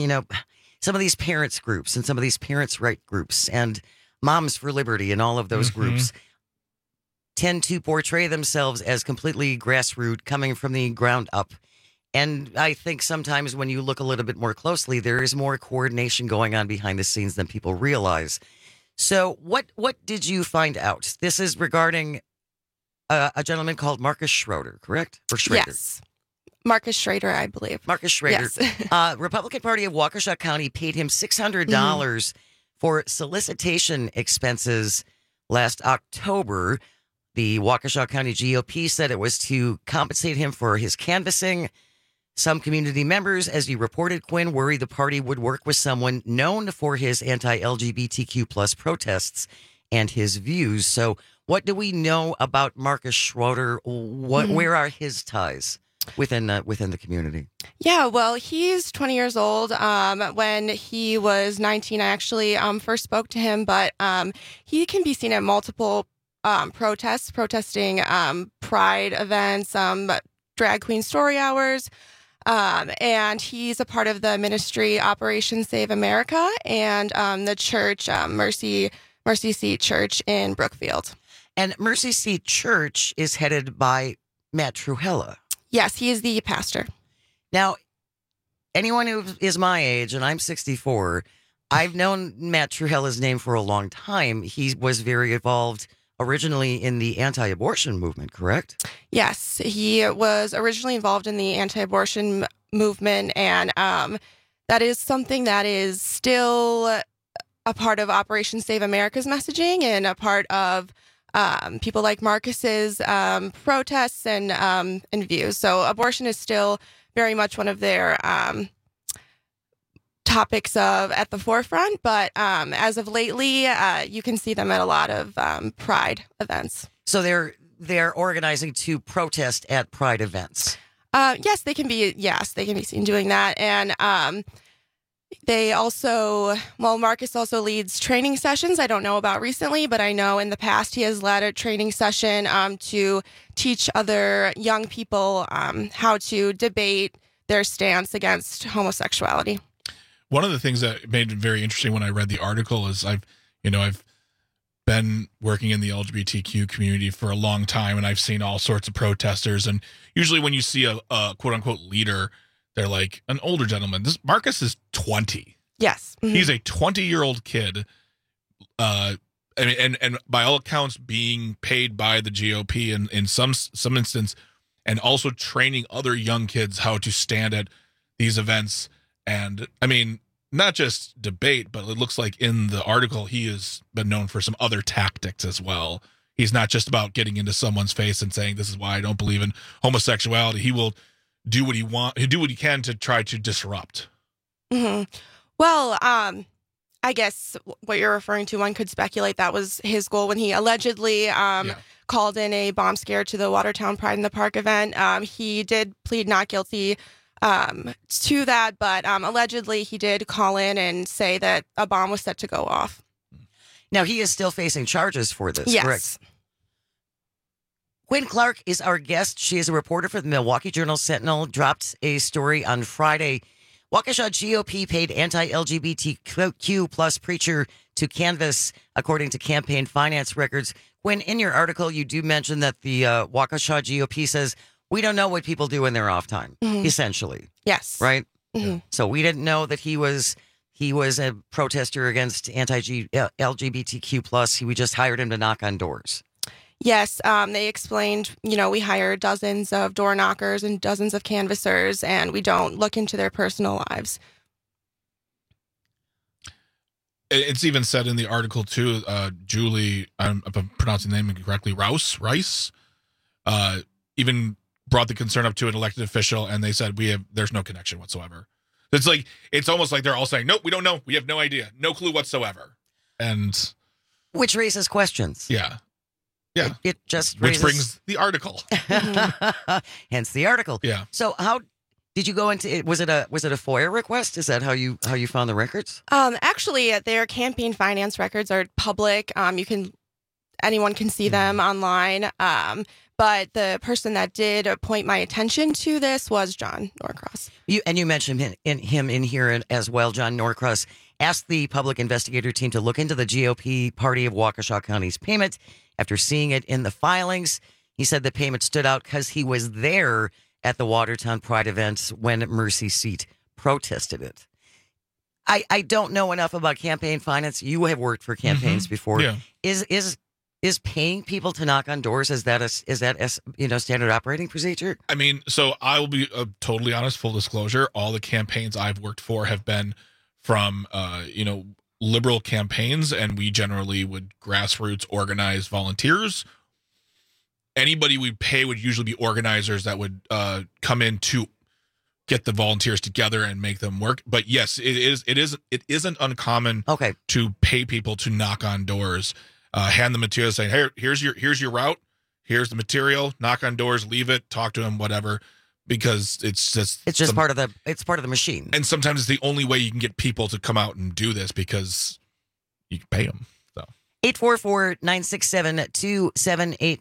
R: some of these parents groups and some of these parents' right groups and Moms for Liberty and all of those groups tend to portray themselves as completely grassroots, coming from the ground up. And I think sometimes when you look a little bit more closely, there is more coordination going on behind the scenes than people realize. So what did you find out? This is regarding a gentleman called Marcus Schroeder, correct? Or Schrader?
I: Yes. Marcus Schrader, I believe.
R: Marcus Schrader.
I: Yes.
R: Republican Party of Waukesha County paid him $600 for solicitation expenses last October. The Waukesha County GOP said it was to compensate him for his canvassing. Some community members, as you reported, Quinn, worried the party would work with someone known for his anti-LGBTQ plus protests and his views. So what do we know about Marcus Schroeder? Where are his ties within the community?
I: Yeah, well, he's 20 years old. When he was 19, I actually first spoke to him, but he can be seen at multiple protesting pride events, drag queen story hours, and he's a part of the ministry Operation Save America and the church, Mercy Seat Church in Brookfield.
R: And Mercy Seat Church is headed by Matt Trewhella.
I: Yes, he is the pastor.
R: Now, anyone who is my age, and I'm 64, I've known Matt Trewhella's name for a long time. He was very involved originally in the anti-abortion movement, correct?
I: Yes, he was originally involved in the anti-abortion movement, and that is something that is still a part of Operation Save America's messaging and a part of people like Marcus's protests and views. So abortion is still very much one of their topics at the forefront. But as of lately, you can see them at a lot of pride events.
R: So they're organizing to protest at pride events.
I: Yes, they can be seen doing that. And they also, Marcus also leads training sessions. I don't know about recently, but I know in the past he has led a training session to teach other young people how to debate their stance against homosexuality.
S: One of the things that made it very interesting when I read the article is I've been working in the LGBTQ community for a long time, and I've seen all sorts of protesters. And usually when you see a quote unquote leader, they're like an older gentleman. Marcus is 20.
I: Yes. Mm-hmm.
S: He's a 20-year-old kid. And by all accounts being paid by the GOP in some instance, and also training other young kids how to stand at these events. And I mean, not just debate, but it looks like in the article, he has been known for some other tactics as well. He's not just about getting into someone's face and saying, this is why I don't believe in homosexuality. He will do what he can to try to disrupt.
I: Mm-hmm. Well, I guess what you're referring to, one could speculate that was his goal when he allegedly called in a bomb scare to the Watertown Pride in the Park event. He did plead not guilty to that, but allegedly he did call in and say that a bomb was set to go off.
R: Now, he is still facing charges for this,
I: Yes.
R: correct? Quinn Clark is our guest. She is a reporter for the Milwaukee Journal-Sentinel, dropped a story on Friday. Waukesha GOP paid anti-LGBTQ plus preacher to canvass, according to campaign finance records. Quinn, in your article, you do mention that the Waukesha GOP says, we don't know what people do in their off time, essentially.
I: Yes.
R: Right? So we didn't know that he was a protester against anti-LGBTQ plus. We just hired him to knock on doors.
I: Yes, they explained, we hire dozens of door knockers and dozens of canvassers, and we don't look into their personal lives.
S: It's even said in the article, too, Julie, if I'm pronouncing the name correctly, Rice, even brought the concern up to an elected official, and they said, there's no connection whatsoever. It's almost like they're all saying, nope, we don't know. We have no idea. No clue whatsoever. And
R: which raises questions.
S: Yeah.
R: It just
S: Which brings the article.
R: Hence the article.
S: Yeah.
R: So how did you go into it? Was it a FOIA request? Is that how you found the records?
I: Actually, their campaign finance records are public. Anyone can see them online. But the person that did point my attention to this was John Norcross.
R: You mentioned him in here as well. John Norcross asked the public investigator team to look into the GOP party of Waukesha County's payment. After seeing it in the filings, he said the payment stood out because he was there at the Watertown Pride events when Mercy Seat protested it. I don't know enough about campaign finance. You have worked for campaigns before.
S: Yeah.
R: Is paying people to knock on doors, is that standard operating procedure?
S: I mean, so I will be totally honest, full disclosure. All the campaigns I've worked for have been from, liberal campaigns, and we generally would grassroots organize volunteers. Anybody we pay would usually be organizers that would come in to get the volunteers together and make them work. But yes, it isn't uncommon to pay people to knock on doors. Hand the material, saying, "Hey, here's your route. Here's the material. Knock on doors, leave it, talk to them, whatever." Because it's just
R: part of the machine.
S: And sometimes it's the only way you can get people to come out and do this because you can pay them. So
R: 844-967-2789,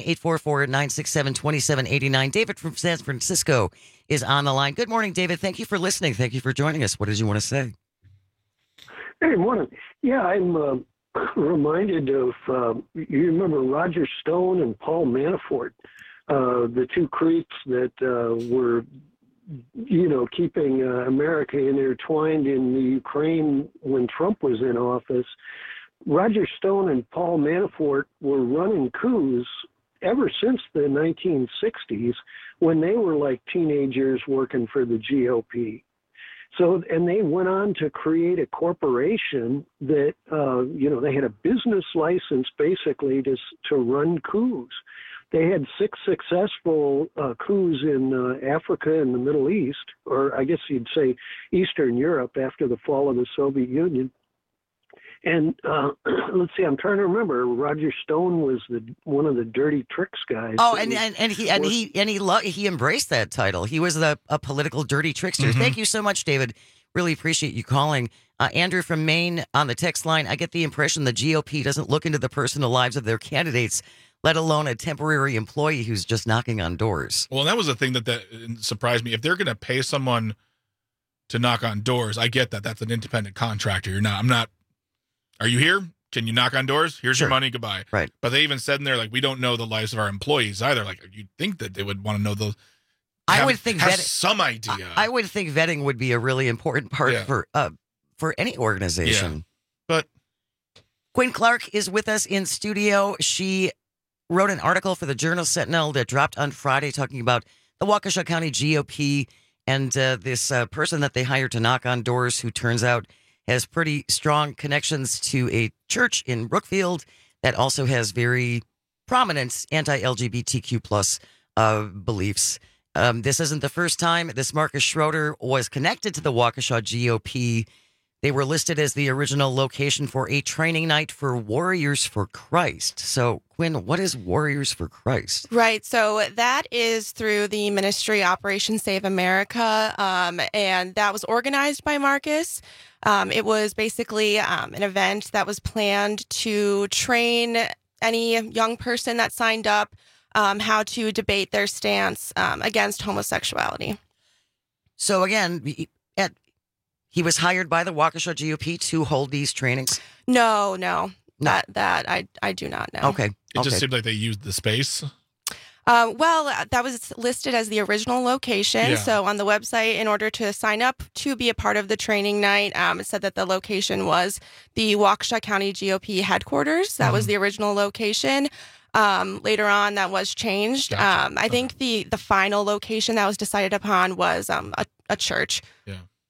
R: 844-967-2789. David from San Francisco is on the line. Good morning, David. Thank you for listening. Thank you for joining us. What did you want to say?
J: Hey, morning. Yeah, I'm reminded of, you remember Roger Stone and Paul Manafort, the two creeps that were, keeping America intertwined in the Ukraine when Trump was in office. Roger Stone and Paul Manafort were running coups ever since the 1960s when they were like teenagers working for the GOP. So, and they went on to create a corporation that, they had a business license basically to run coups. They had 6 successful coups in Africa and the Middle East, or I guess you'd say Eastern Europe after the fall of the Soviet Union. And let's see, I'm trying to remember. Roger Stone was one of the dirty tricks guys.
R: Oh, and he embraced that title. He was a political dirty trickster.
S: Mm-hmm.
R: Thank you so much, David. Really appreciate you calling. Andrew from Maine on the text line. I get the impression the GOP doesn't look into the personal lives of their candidates, let alone a temporary employee who's just knocking on doors.
S: Well, that was the thing that surprised me. If they're going to pay someone to knock on doors, I get that. That's an independent contractor. I'm not. Are you here? Can you knock on doors? Here's your money. Goodbye.
R: Right.
S: But they even said in there, we don't know the lives of our employees either. You'd think that they would want to know those.
R: I would think
S: have
R: vetting,
S: some idea.
R: I would think vetting would be a really important part for any organization.
S: Yeah. But
R: Quinn Clark is with us in studio. She wrote an article for the Journal-Sentinel that dropped on Friday talking about the Waukesha County GOP and this person that they hired to knock on doors who turns out has pretty strong connections to a church in Brookfield that also has very prominent anti-LGBTQ plus beliefs. This isn't the first time this Marcus Schroeder was connected to the Waukesha GOP. They were listed as the original location for a training night for Warriors for Christ. So, Quinn, what is Warriors for Christ?
I: Right. So that is through the ministry Operation Save America, and that was organized by Marcus. It was basically an event that was planned to train any young person that signed up how to debate their stance against homosexuality.
R: So, again, he was hired by the Waukesha GOP to hold these trainings?
I: No. That I do not know.
R: Okay.
S: It just seemed like they used the space.
I: Well, that was listed as the original location.
S: Yeah.
I: So on the website, in order to sign up to be a part of the training night, it said that the location was the Waukesha County GOP headquarters. That was the original location. Later on, that was changed.
S: Gotcha.
I: I think the final location that was decided upon was a church.
S: Yeah.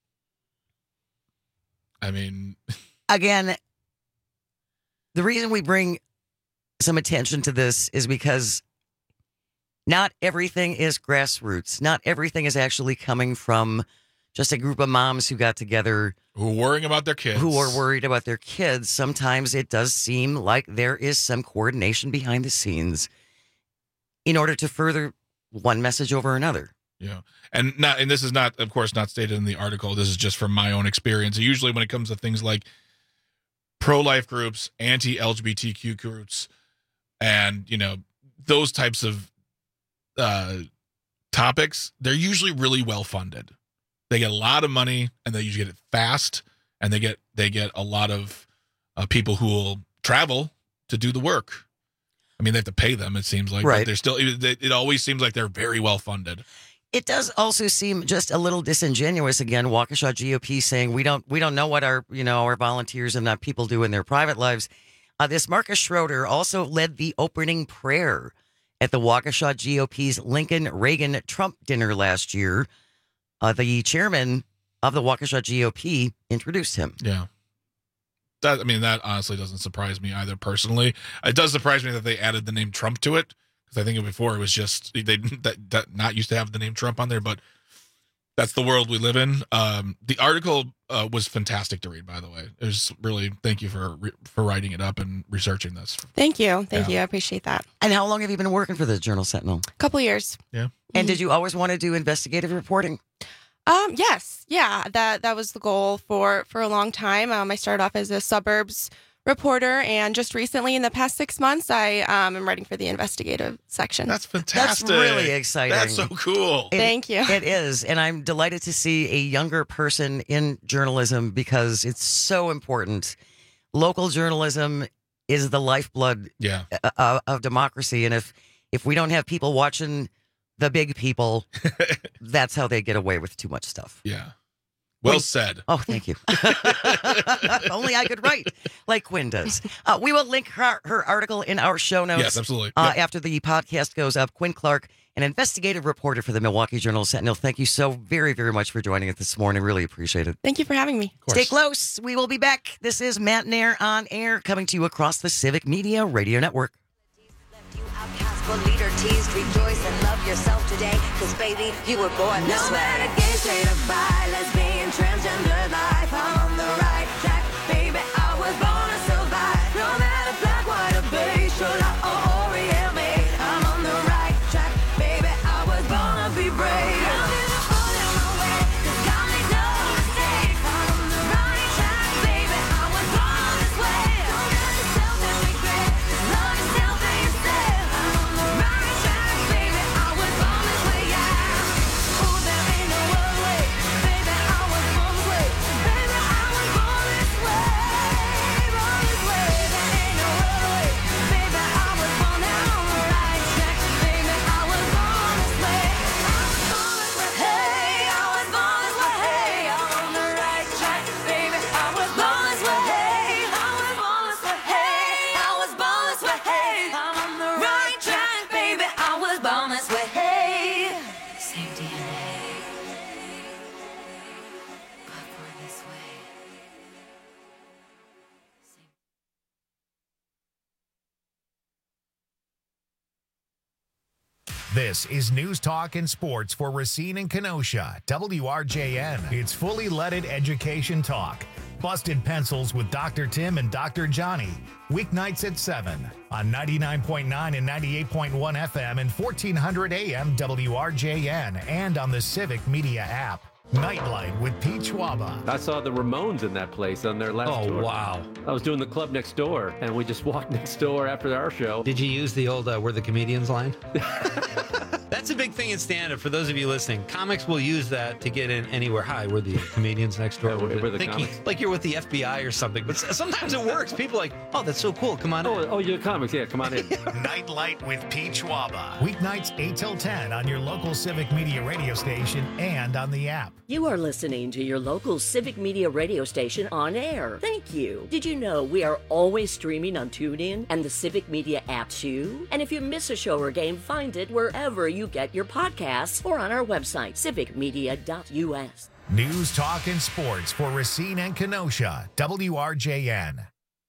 S: I mean,
R: again, the reason we bring some attention to this is because not everything is grassroots. Not everything is actually coming from just a group of moms who got together.
S: Who are worrying about their kids.
R: Who are worried about their kids. Sometimes it does seem like there is some coordination behind the scenes in order to further one message over another.
S: Yeah. And this is not, of course, not stated in the article. This is just from my own experience. Usually when it comes to things like pro-life groups, anti-LGBTQ groups, and, those types of topics, they're usually really well funded. They get a lot of money, and they usually get it fast, and they get a lot of people who will travel to do the work. I mean, they have to pay them, it seems like,
R: right.
S: But they're still. It always seems like they're very well funded.
R: It does also seem just a little disingenuous. Again, Waukesha GOP saying we don't know what our volunteers and our people do in their private lives. This Marcus Schroeder also led the opening prayer at the Waukesha GOP's Lincoln Reagan Trump dinner last year. The chairman of the Waukesha GOP introduced him.
S: Yeah. That honestly doesn't surprise me either personally. It does surprise me that they added the name Trump to it, because I think before it was just they that not used to have the name Trump on there, but that's the world we live in. The article was fantastic to read, by the way. It was really, thank you for writing it up and researching this.
I: Thank you. I appreciate that.
R: And how long have you been working for the Journal-Sentinel?
I: A couple years.
S: Yeah.
R: And did you always want to do investigative reporting?
I: Yes. Yeah. That was the goal for a long time. I started off as a suburbs reporter, and just recently, in the past 6 months, I am writing for the investigative section.
S: That's fantastic.
R: That's really exciting.
S: That's so cool.
I: Thank you.
R: It is. And I'm delighted to see a younger person in journalism, because it's so important. Local journalism is the lifeblood of democracy. And if we don't have people watching the big people, that's how they get away with too much stuff.
S: Yeah. Well said.
R: Oh, thank you. Only I could write like Quinn does. We will link her article in our show notes.
S: Yes, absolutely.
R: After the podcast goes up. Quinn Clark, an investigative reporter for the Milwaukee Journal-Sentinel. Thank you so very, very much for joining us this morning. Really appreciate it.
I: Thank you for having me.
R: Stay close. We will be back. This is Matt Nair on air, coming to you across the Civic Media Radio Network.
K: Leader teased, rejoice and love yourself today, cause baby, you were born this way. No matter gay, straight or bi, lesbian, transgender life, I'm on the right track, baby, I was born to survive. No matter black, white or beige, Shola or Oriel made, I'm on the right track, baby, I was born to be brave. I'm in the fall on my way, cause God made no mistake, I'm on the right track, baby, I was born this way. Don't judge yourself and regret, just love yourself and yourself. Baby,
P: This is News Talk and Sports for Racine and Kenosha, WRJN. It's fully leaded education talk. Busted Pencils with Dr. Tim and Dr. Johnny. Weeknights at 7 on 99.9 and 98.1 FM and 1400 AM WRJN and on the Civic Media app. Nightlight with Pete Schwaba.
L: I saw the Ramones in that place on their last tour.
Y: Oh, wow.
L: I was doing the club next door, and we just walked next door after our show.
Y: Did you use the old "We're the Comedians" line? That's a big thing in stand-up. For those of you listening, comics will use that to get in anywhere. Hi, we're the comedians next door.
L: We're the
Y: thinking
L: comics.
Y: like you're with the FBI or something. But sometimes it works. People are like, oh, that's so cool. Come on in.
L: Oh, you're comics. Yeah, come on in.
P: Nightlight with Pete Schwaba. Weeknights 8 till 10 on your local Civic Media radio station and on the app.
M: You are listening to your local Civic Media radio station on air. Thank you. Did you know we are always streaming on TuneIn and the Civic Media app too? And if you miss a show or game, find it wherever you get your podcasts or on our website, civicmedia.us.
P: News, talk, and sports for Racine and Kenosha, WRJN.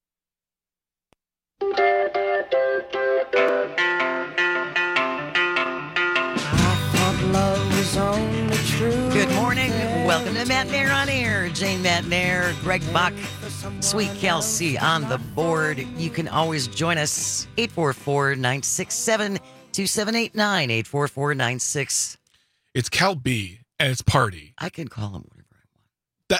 R: Good morning. Welcome to Matt Nair on Air. Jane Matt Nair, Greg Buck, Sweet Kelsey on the board. You can always join us, 844-967-2789, 844-96.
S: It's Cal B, and it's Party.
R: I can call him whatever I want.
S: That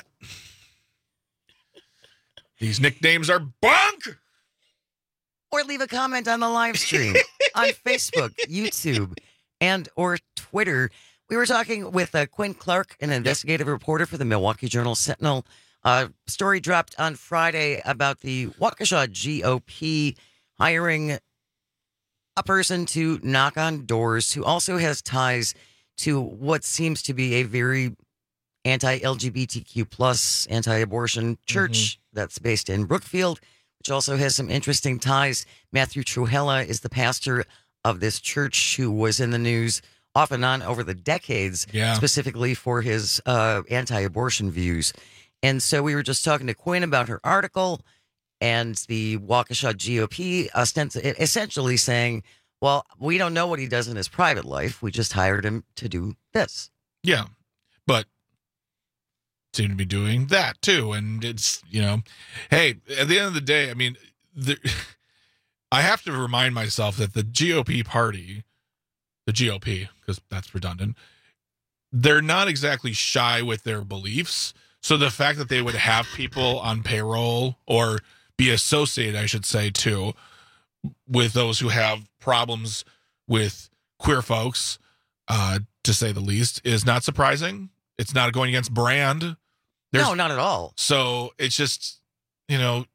S: These nicknames are bunk!
R: Or leave a comment on the live stream on Facebook, YouTube, and or Twitter. We were talking with Quinn Clark, an investigative reporter for the Milwaukee Journal-Sentinel. Story dropped on Friday about the Waukesha GOP hiring a person to knock on doors who also has ties to what seems to be a very anti-LGBTQ plus, anti-abortion church that's based in Brookfield, which also has some interesting ties. Matthew Truhella is the pastor of this church who was in the news off and on over the decades, specifically for his anti-abortion views. And so we were just talking to Quinn about her article and the Waukesha GOP essentially saying, well, we don't know what he does in his private life. We just hired him to do this.
S: Yeah, but seem to be doing that too. And it's, hey, at the end of the day, I mean, I have to remind myself that the GOP party, the GOP, because that's redundant, they're not exactly shy with their beliefs. So the fact that they would have people on payroll or be associated, I should say, too, with those who have problems with queer folks, to say the least, is not surprising. It's not going against brand.
R: No, not at all.
S: So it's just, it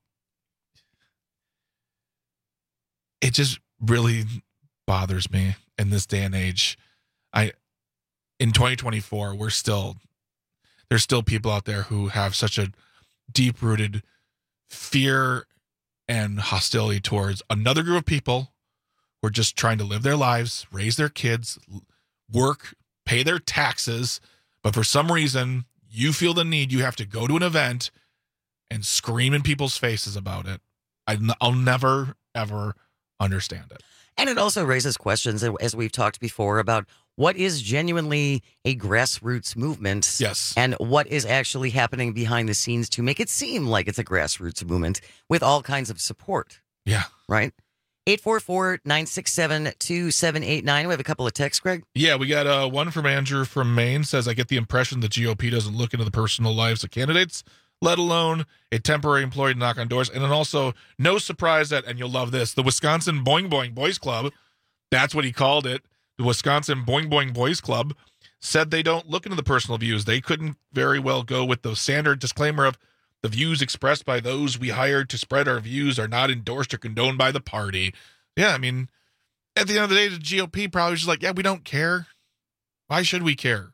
S: just really bothers me in this day and age. In 2024, there's still people out there who have such a deep-rooted fear and hostility towards another group of people who are just trying to live their lives, raise their kids, work, pay their taxes, but for some reason, you feel the need, you have to go to an event and scream in people's faces about it. I'll never, ever understand it.
R: And it also raises questions, as we've talked before, about what is genuinely a grassroots movement.
S: Yes.
R: And what is actually happening behind the scenes to make it seem like it's a grassroots movement with all kinds of support.
S: Yeah.
R: Right? 844-967-2789. We have a couple of texts, Greg.
S: Yeah, we got one from Andrew from Maine. Says, I get the impression the GOP doesn't look into the personal lives of candidates, let alone a temporary employee to knock on doors. And then also, no surprise that, and you'll love this, the Wisconsin Boing Boing Boys Club, that's what he called it, the Wisconsin Boing Boing Boys Club, said they don't look into the personal views. They couldn't very well go with the standard disclaimer of the views expressed by those we hired to spread our views are not endorsed or condoned by the party. Yeah, I mean, at the end of the day, the GOP probably was just like, yeah, we don't care. Why should we care?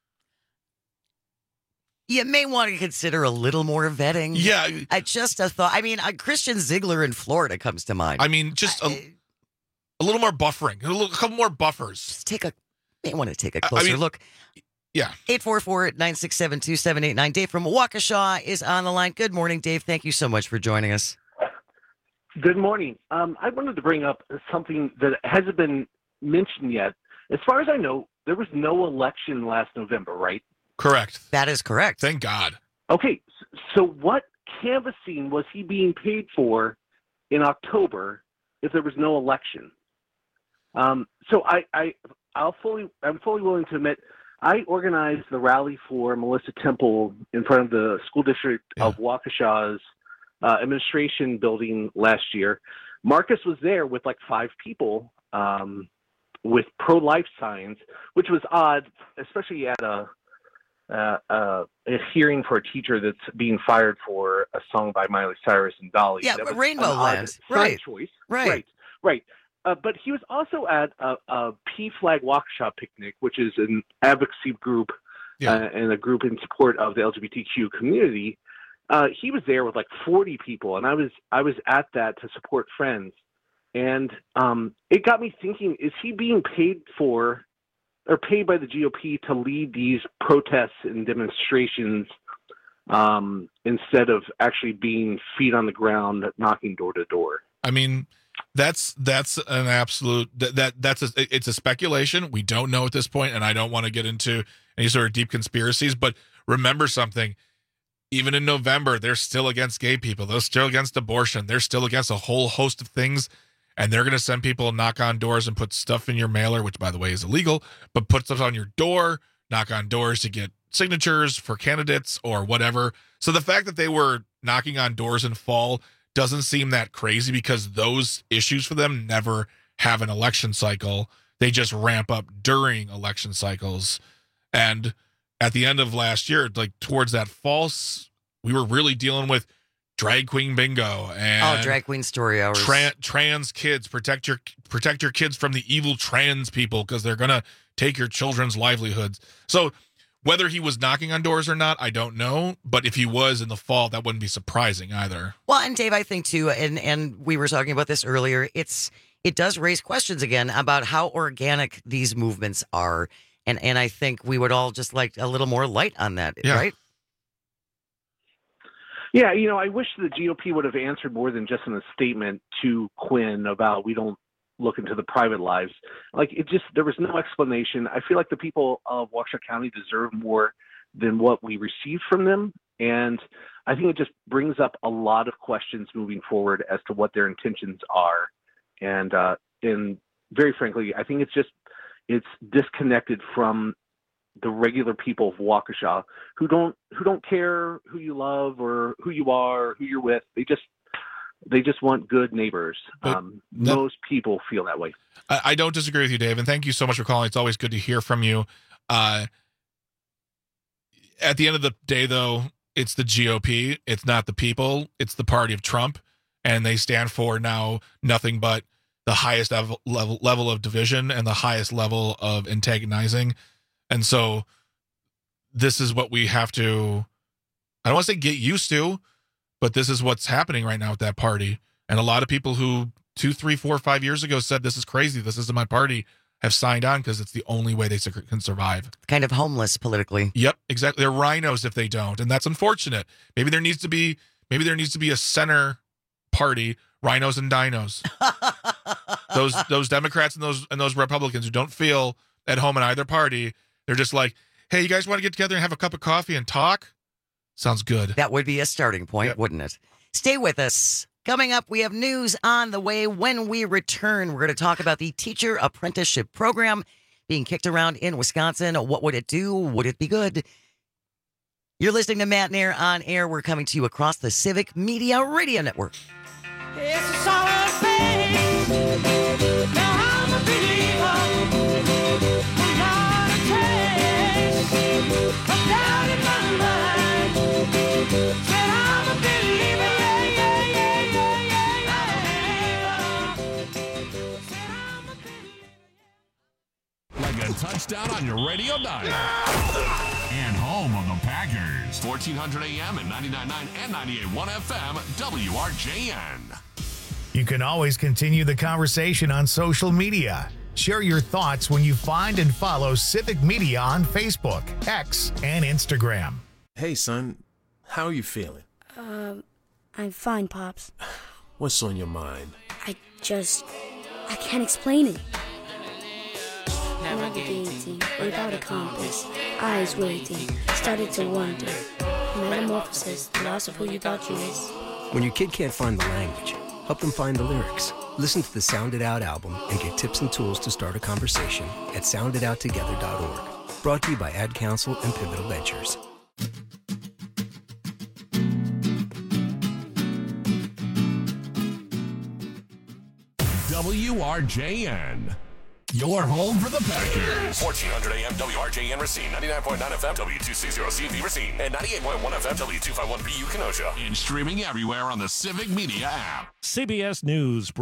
R: You may want to consider a little more vetting.
S: Yeah.
R: Just a thought. I mean, Christian Ziegler in Florida comes to mind.
S: I mean, just a little more buffering, a couple more buffers.
R: Just may want to take a closer look.
S: Yeah.
R: 844-967-2789. Dave from Waukesha is on the line. Good morning, Dave. Thank you so much for joining us.
O: Good morning. I wanted to bring up something that hasn't been mentioned yet, As far as I know, there was no election last November, right?
S: Correct.
R: That is correct.
S: Thank God.
O: Okay, so what canvassing was he being paid for in October if there was no election? So I'm fully willing to admit I organized the rally for Melissa Temple in front of the school district of Waukesha's administration building last year. Marcus was there with like 5 people with pro-life signs, which was odd, especially at a hearing for a teacher that's being fired for a song by Miley Cyrus and Dolly.
R: Yeah,
O: that was
R: Rainbow
O: an
R: Land.
O: odd
R: Right.
O: choice.
R: Right.
O: But he was also at a P-Flag Waukesha picnic, which is an advocacy group and a group in support of the LGBTQ community. He was there with like 40 people, and I was at that to support friends. And it got me thinking, is he being paid by the GOP to lead these protests and demonstrations instead of actually being feet on the ground, knocking door to door?
S: I mean, that's an absolute it's a speculation. We don't know at this point, and I don't want to get into any sort of deep conspiracies. But remember something: even in November, they're still against gay people. They're still against abortion. They're still against a whole host of things. And they're going to send people to knock on doors and put stuff in your mailer, which, by the way, is illegal, but put stuff on your door, knock on doors to get signatures for candidates or whatever. So the fact that they were knocking on doors in fall doesn't seem that crazy because those issues for them never have an election cycle. They just ramp up during election cycles. And at the end of last year, like towards that fall, we were really dealing with drag queen bingo and
R: drag queen story hours.
S: Trans kids, protect your kids from the evil trans people because they're gonna take your children's livelihoods. So whether he was knocking on doors or not, I don't know. But if he was in the fall, that wouldn't be surprising either.
R: Well, and Dave, I think too, and we were talking about this earlier. It does raise questions again about how organic these movements are, and I think we would all just like a little more light on that, right?
O: Yeah, I wish the GOP would have answered more than just in a statement to Quinn about we don't look into the private lives. Like there was no explanation. I feel like the people of Waukesha County deserve more than what we received from them. And I think it just brings up a lot of questions moving forward as to what their intentions are. And very frankly, I think it's disconnected from the regular people of Waukesha who don't care who you love or who you are, or who you're with. They just want good neighbors. Most people feel that way.
S: I don't disagree with you, Dave, and thank you so much for calling. It's always good to hear from you. At the end of the day, though, it's the GOP. It's not the people. It's the party of Trump, and they stand for now nothing but the highest level of division and the highest level of antagonizing. And so this is what we have to, I don't want to say get used to, but this is what's happening right now with that party. And a lot of people who 2, 3, 4, 5 years ago said, this is crazy, this isn't my party, have signed on because it's the only way they can survive.
R: Kind of homeless politically.
S: Yep, exactly. They're rhinos if they don't. And that's unfortunate. Maybe there needs to be a center party, rhinos and dinos. those Democrats and those Republicans who don't feel at home in either party, they're just like, hey, you guys want to get together and have a cup of coffee and talk? Sounds good.
R: That would be a starting point, wouldn't it? Stay with us. Coming up, we have news on the way. When we return, we're going to talk about the teacher apprenticeship program being kicked around in Wisconsin. What would it do? Would it be good? You're listening to Matt and Air on Air. We're coming to you across the Civic Media Radio Network.
W: It's a solid faith. Now I'm a believer. I'm not a taste. I'm down in my mind. Said I'm a believer.
A: Like a touchdown on your radio dial. And home of the Packers. 1400 AM and 99.9 and 98.1 FM, WRJN.
P: You can always continue the conversation on social media. Share your thoughts when you find and follow Civic Media on Facebook, X, and Instagram.
Q: Hey, son. How are you feeling?
T: I'm fine, Pops.
Q: What's on your mind?
T: I can't explain it. navigating without a compass, eyes waiting, started to wonder. Metamorphosis, the loss of who you thought you is.
B: When your kid can't find the language, help them find the lyrics. Listen to the Sound It Out album and get tips and tools to start a conversation at sounditouttogether.org. Brought to you by Ad Council and Pivotal Ventures.
A: WRJN, your home for the Packers.
C: 1400 AM WRJN Racine, 99.9 FM W260CV Racine, and 98.1 FM W251BU Kenosha.
A: And streaming everywhere on the Civic Media app.
D: CBS News.